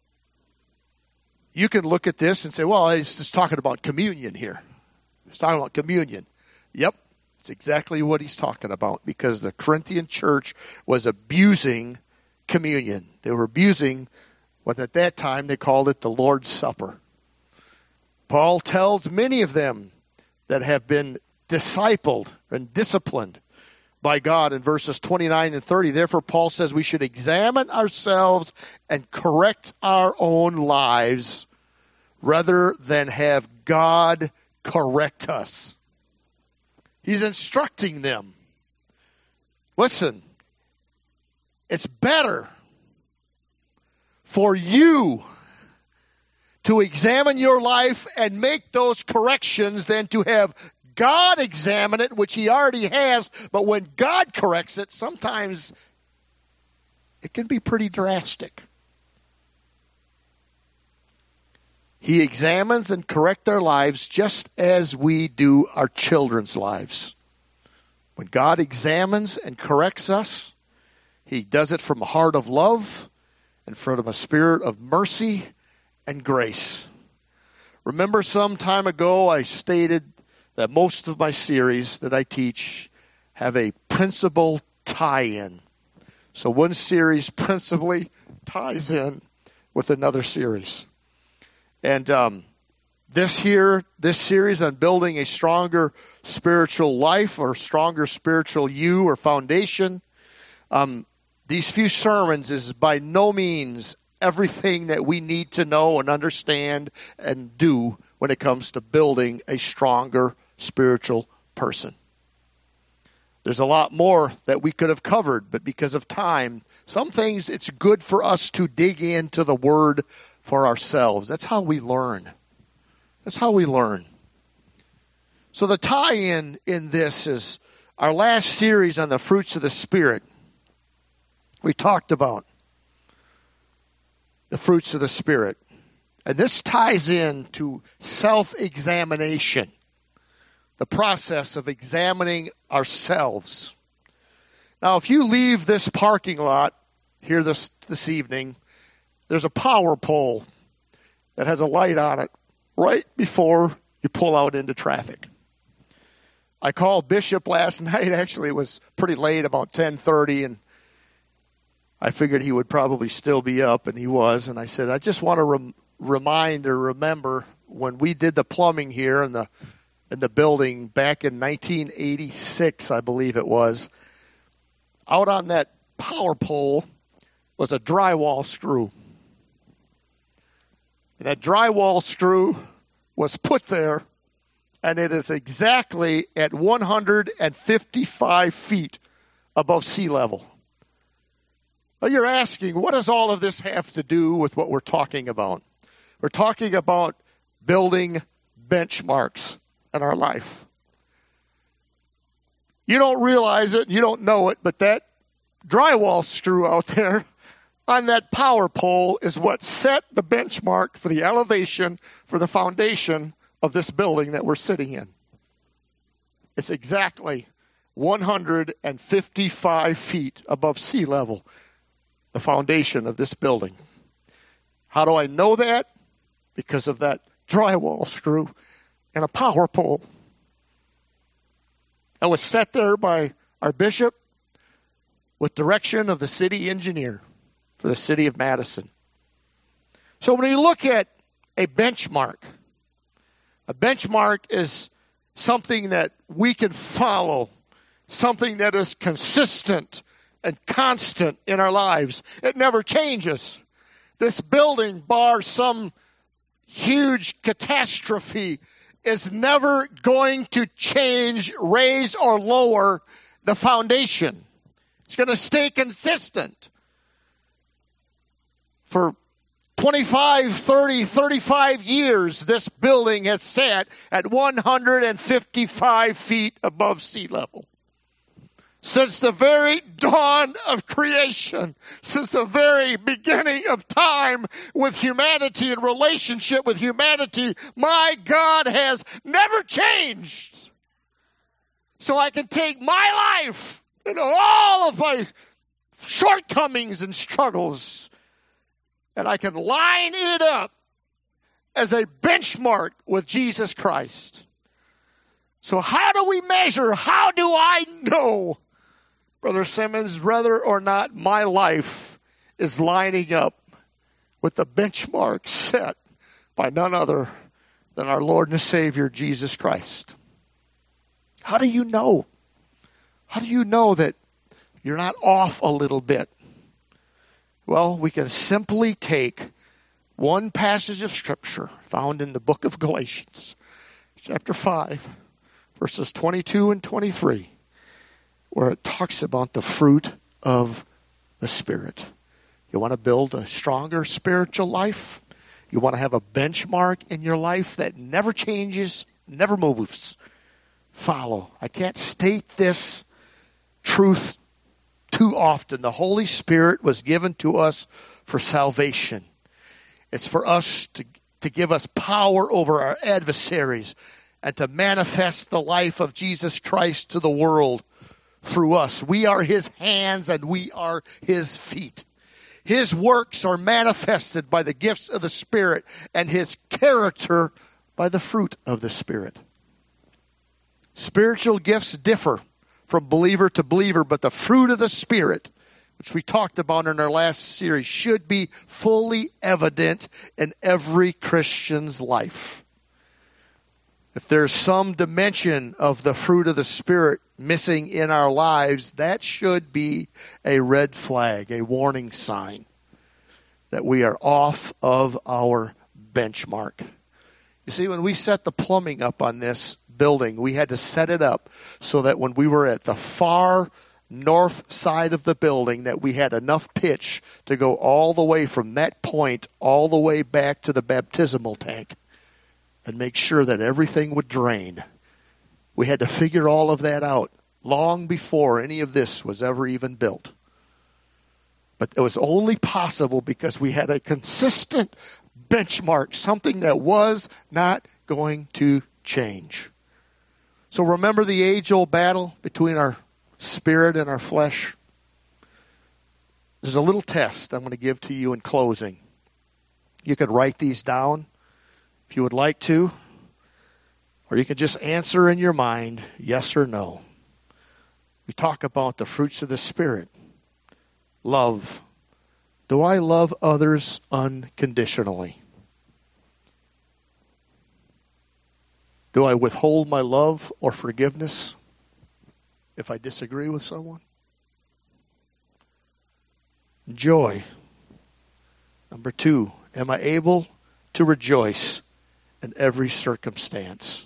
you can look at this and say, well, it's just talking about communion here. It's talking about communion. Yep, it's exactly what he's talking about, because the Corinthian church was abusing communion. They were abusing what at that time they called it the Lord's Supper. Paul tells many of them that have been discipled and disciplined by God in verses twenty-nine and thirty. Therefore, Paul says we should examine ourselves and correct our own lives rather than have God correct us. He's instructing them. Listen, it's better for you to examine your life and make those corrections than to have God examine it, which He already has. But when God corrects it, sometimes it can be pretty drastic. He examines and corrects our lives just as we do our children's lives. When God examines and corrects us, He does it from a heart of love and from a spirit of mercy and grace. Remember, some time ago I stated that most of my series that I teach have a principal tie-in. So one series principally ties in with another series. And um, this here, this series on building a stronger spiritual life or stronger spiritual you or foundation, um, these few sermons is by no means everything that we need to know and understand and do when it comes to building a stronger spiritual person. There's a lot more that we could have covered, but because of time, some things it's good for us to dig into the Word for ourselves. That's how we learn. That's how we learn. So the tie-in in this is our last series on the fruits of the Spirit. We talked about the fruits of the Spirit. And this ties in to self-examination, the process of examining ourselves. Now, if you leave this parking lot here this, this evening, there's a power pole that has a light on it right before you pull out into traffic. I called Bishop last night. Actually, it was pretty late, about ten thirty, and I figured he would probably still be up, and he was. And I said, I just want to rem- remind or remember when we did the plumbing here in the in the building back in nineteen eighty-six, I believe it was, out on that power pole was a drywall screw. And that drywall screw was put there, and it is exactly at one hundred fifty-five feet above sea level. Now you're asking, what does all of this have to do with what we're talking about? We're talking about building benchmarks in our life. You don't realize it, you don't know it, but that drywall screw out there on that power pole is what set the benchmark for the elevation, for the foundation of this building that we're sitting in. It's exactly one hundred fifty-five feet above sea level, the foundation of this building. How do I know that? Because of that drywall screw and a power pole that was set there by our bishop with direction of the city engineer for the city of Madison. So when you look at a benchmark, a benchmark is something that we can follow, something that is consistent and constant in our lives. It never changes. This building, bar some huge catastrophe, is never going to change, raise, or lower the foundation. It's going to stay consistent. For twenty-five, thirty, thirty-five years, this building has sat at one hundred fifty-five feet above sea level. Since the very dawn of creation, since the very beginning of time with humanity and relationship with humanity, my God has never changed. So I can take my life and all of my shortcomings and struggles, and I can line it up as a benchmark with Jesus Christ. So how do we measure? How do I know, Brother Simmons, whether or not my life is lining up with the benchmark set by none other than our Lord and Savior, Jesus Christ? How do you know? How do you know that you're not off a little bit? Well, we can simply take one passage of Scripture found in the book of Galatians, chapter five, verses twenty-two and twenty-three, where it talks about the fruit of the Spirit. You want to build a stronger spiritual life? You want to have a benchmark in your life that never changes, never moves? Follow. I can't state this truth too often. The Holy Spirit was given to us for salvation. It's for us to, to give us power over our adversaries and to manifest the life of Jesus Christ to the world through us. We are His hands and we are His feet. His works are manifested by the gifts of the Spirit, and His character by the fruit of the Spirit. Spiritual gifts differ from believer to believer, but the fruit of the Spirit, which we talked about in our last series, should be fully evident in every Christian's life. If there's some dimension of the fruit of the Spirit missing in our lives, that should be a red flag, a warning sign that we are off of our benchmark. You see, when we set the plumbing up on this building, we had to set it up so that when we were at the far north side of the building, that we had enough pitch to go all the way from that point all the way back to the baptismal tank and make sure that everything would drain. We had to figure all of that out long before any of this was ever even built. But it was only possible because we had a consistent benchmark, something that was not going to change. So remember the age-old battle between our spirit and our flesh? There's a little test I'm going to give to you in closing. You could write these down if you would like to, or you can just answer in your mind, yes or no. We talk about the fruits of the Spirit. Love. Do I love others unconditionally? Do I withhold my love or forgiveness if I disagree with someone? Joy. Number two, am I able to rejoice in every circumstance?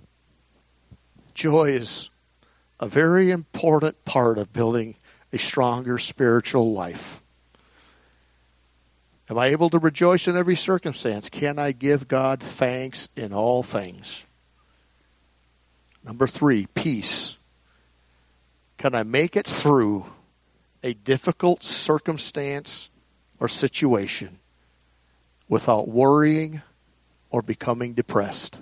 Joy is a very important part of building a stronger spiritual life. Am I able to rejoice in every circumstance? Can I give God thanks in all things? Number three, peace. Can I make it through a difficult circumstance or situation without worrying or becoming depressed?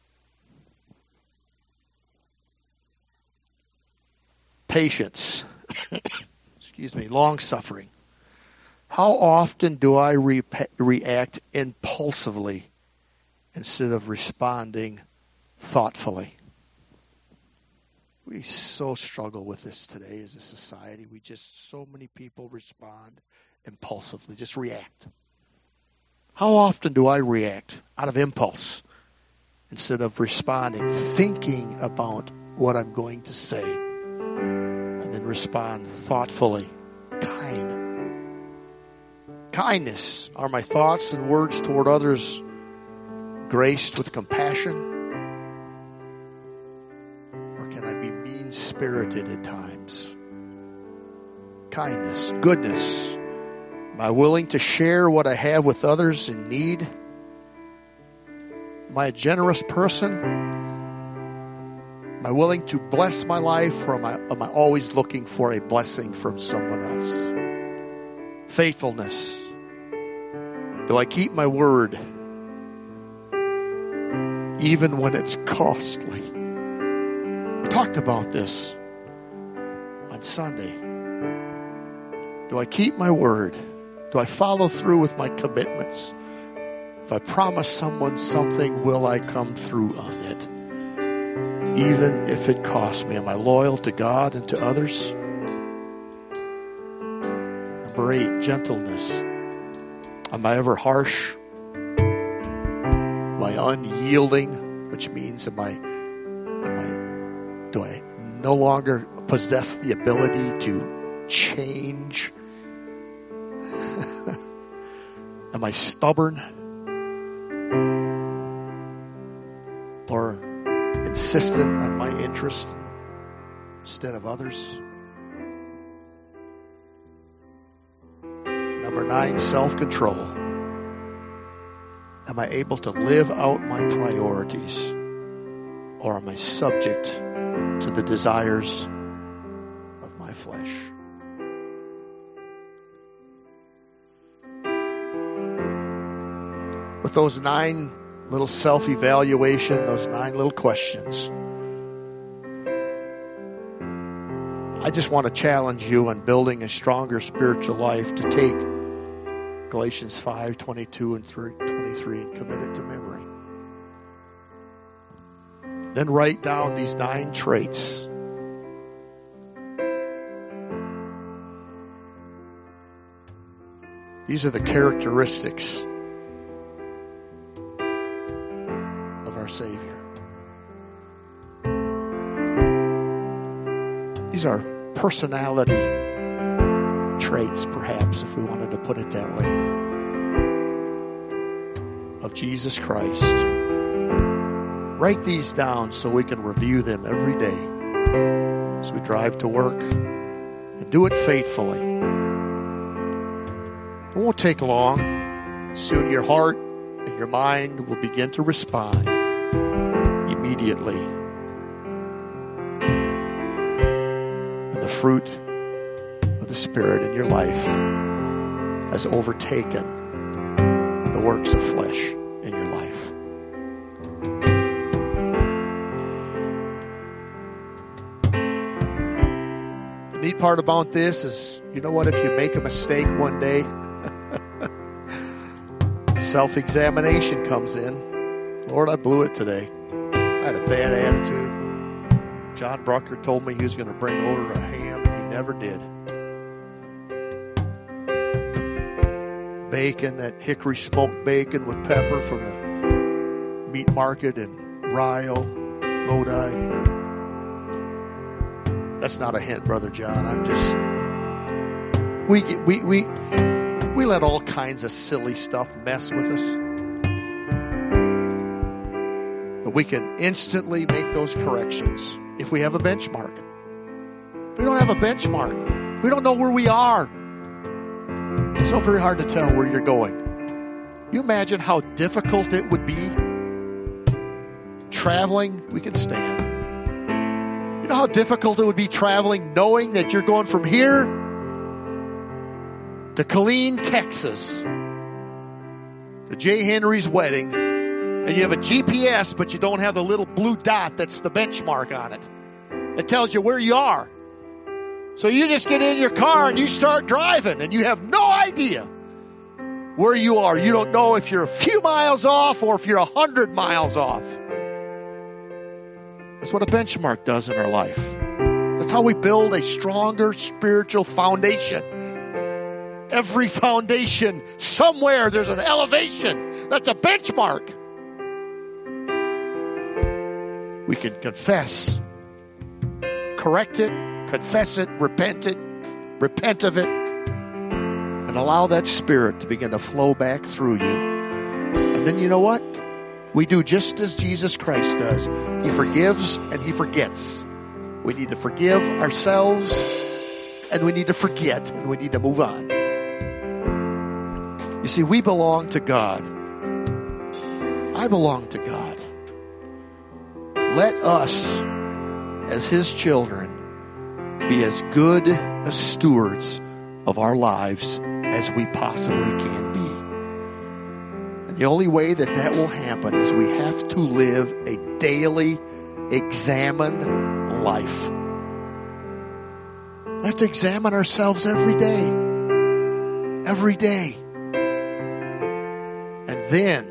Patience. Excuse me, long-suffering. How often do I re- react impulsively instead of responding thoughtfully? We so struggle with this today as a society. We just, so many people respond impulsively, just react. How often do I react out of impulse instead of responding, thinking about what I'm going to say, and then respond thoughtfully, kind. Kindness. Are my thoughts and words toward others graced with compassion? Or can I be mean-spirited at times? Kindness. Goodness. Am I willing to share what I have with others in need? Am I a generous person? Am I willing to bless my life, or am I, am I always looking for a blessing from someone else? Faithfulness. Do I keep my word even when it's costly? We talked about this on Sunday. Do I keep my word? Do I follow through with my commitments? If I promise someone something, will I come through on it? Even if it costs me. Am I loyal to God and to others? Number eight, gentleness. Am I ever harsh? Am I unyielding? Which means am I, am I, do I no longer possess the ability to change? Am I stubborn? Or insistent on my interest instead of others? Number nine, self-control. Am I able to live out my priorities, or am I subject to the desires of my flesh? With those nine little self-evaluation, those nine little questions, I just want to challenge you on building a stronger spiritual life to take Galatians five, twenty-two and twenty-three and commit it to memory. Then write down these nine traits. These are the characteristics of our Savior. These are personality traits, perhaps, if we wanted to put it that way, of Jesus Christ. Write these down so we can review them every day as we drive to work, and do it faithfully. It won't take long. Soon your heart and your mind will begin to respond immediately. And the fruit of the Spirit in your life has overtaken the works of flesh in your life. The neat part about this is, you know what, if you make a mistake one day, self-examination comes in. Lord, I blew it today. I had a bad attitude. John Brucker told me he was going to bring over a ham, and he never did. Bacon, that hickory smoked bacon with pepper from the meat market in Ryle, Lodi. That's not a hint, Brother John. I'm just, we, get, we, we, we let all kinds of silly stuff mess with us. But we can instantly make those corrections if we have a benchmark. If we don't have a benchmark, if we don't know where we are, it's so very hard to tell where you're going. You imagine how difficult it would be traveling. We can stand. You know how difficult it would be traveling knowing that you're going from here to Killeen, Texas, to Jay Henry's wedding, and you have a G P S, but you don't have the little blue dot that's the benchmark on it. It tells you where you are. So you just get in your car and you start driving, and you have no idea where you are. You don't know if you're a few miles off or if you're a hundred miles off. That's what a benchmark does in our life. That's how we build a stronger spiritual foundation. Every foundation, somewhere there's an elevation. That's a benchmark. We can confess, correct it, confess it, repent it, repent of it, and allow that Spirit to begin to flow back through you. And then you know what? We do just as Jesus Christ does. He forgives and He forgets. We need to forgive ourselves, and we need to forget, and we need to move on. You see, we belong to God. I belong to God. Let us, as His children, be as good as stewards of our lives as we possibly can be. And the only way that that will happen is we have to live a daily, examined life. We have to examine ourselves every day. Every day. And then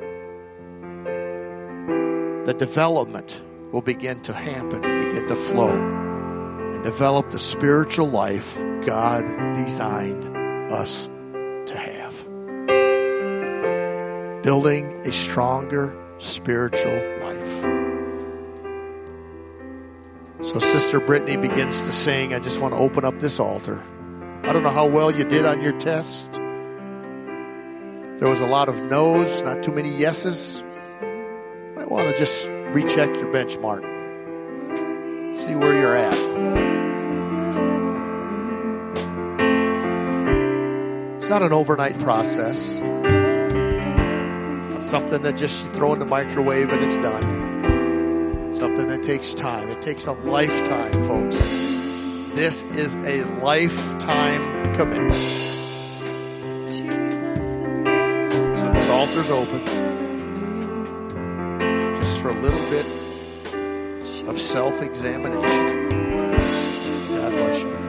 the development will begin to happen and begin to flow and develop the spiritual life God designed us to have. Building a stronger spiritual life. So Sister Brittany begins to sing, I just want to open up this altar. I don't know how well you did on your test. There was a lot of no's, not too many yeses. I want to just recheck your benchmark. See where you're at. It's not an overnight process. It's something that just you throw in the microwave and it's done. Something that takes time. It takes a lifetime, folks. This is a lifetime commitment. So this altar's open. For a little bit of self-examination. God bless you.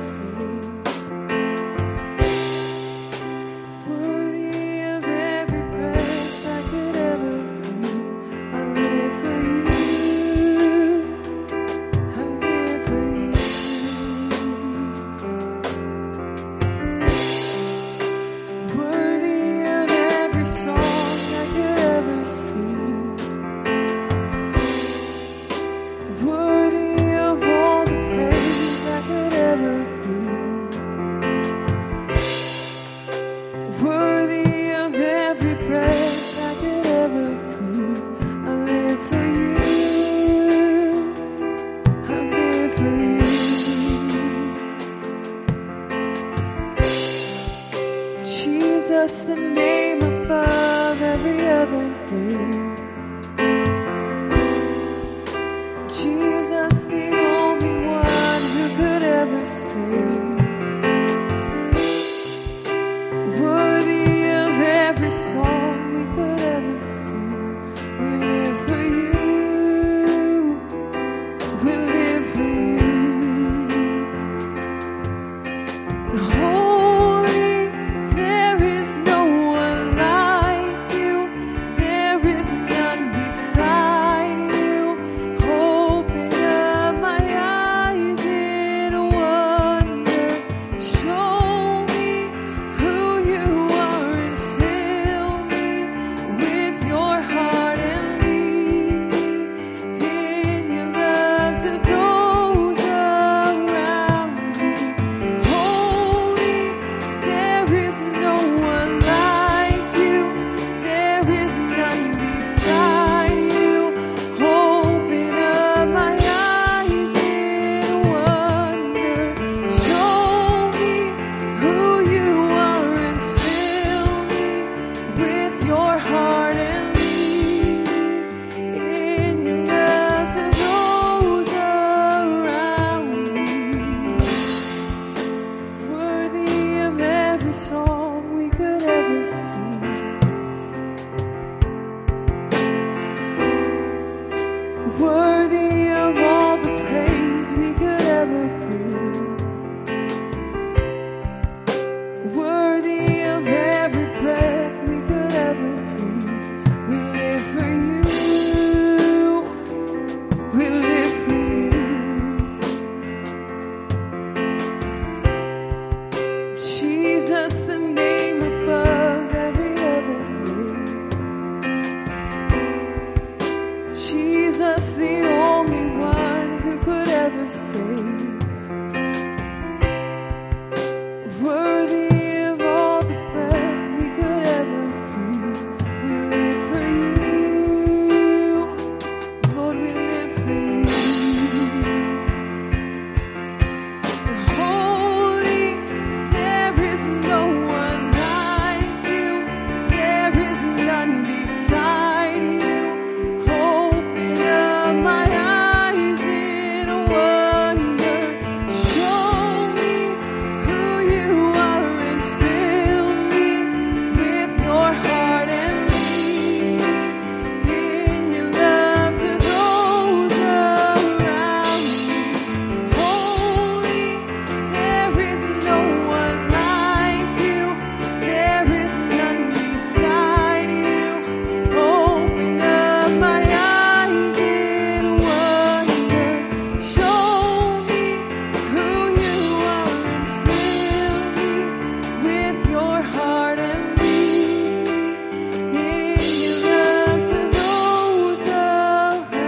Holy, there is no one like you. There is with your heart and lead in your love to those around me. Worthy of every song we could ever sing. Worthy of all the praise we could ever bring. Worthy of every breath we could ever breathe. We live for you. We live for you. Jesus, the name above every other name. Jesus, the only one who could ever save. Worthy of all the breath we could ever breathe. We live for you. Lord, we live for you. You're holy. There is no one like you. There is none beside you. Open up my eyes in wonder. Show me who you are and fill me with your heart and lead in your love to those around me. Holy, there is no one like you. There is none beside you. Open up my eyes in wonder. Show me who you are and fill me with your heart and lead in your love to those around me.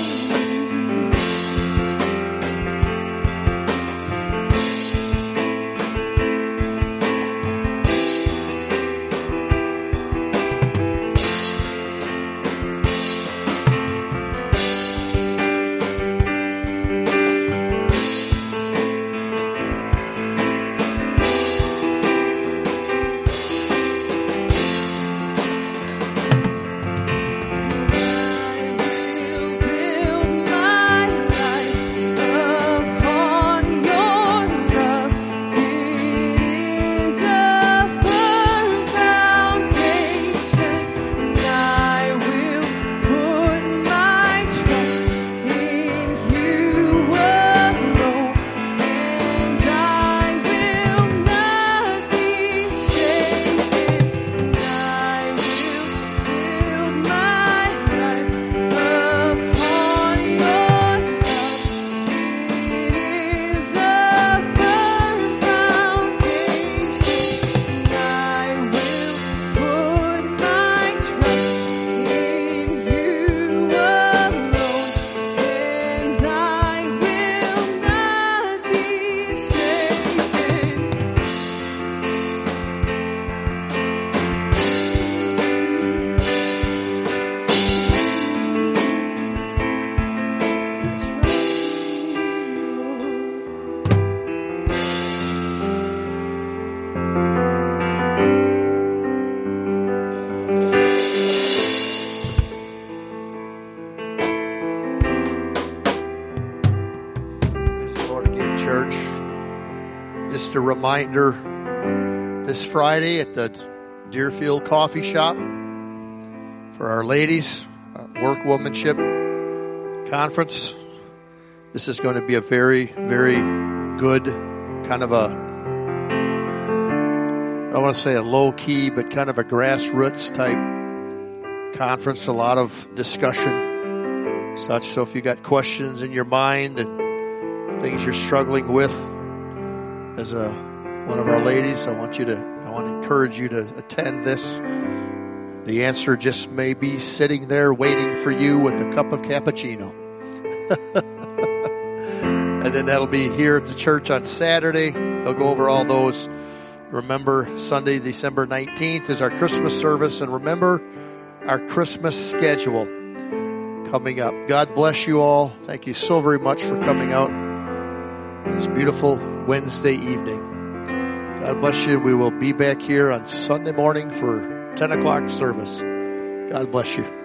Praise the Lord again, church. Just a reminder, this Friday at the Deerfield Coffee Shop for our ladies, uh, Workwomanship Conference. This is going to be a very, very good kind of a, I want to say a low-key, but kind of a grassroots type conference. A lot of discussion, such. So if you got questions in your mind and things you're struggling with, as a one of our ladies, I want you to, I want to encourage you to attend this. The answer just may be sitting there waiting for you with a cup of cappuccino. And then that'll be here at the church on Saturday. They'll go over all those. Remember, Sunday, December nineteenth is our Christmas service. And remember our Christmas schedule coming up. God bless you all. Thank you so very much for coming out this beautiful Wednesday evening. God bless you. We will be back here on Sunday morning for ten o'clock service. God bless you.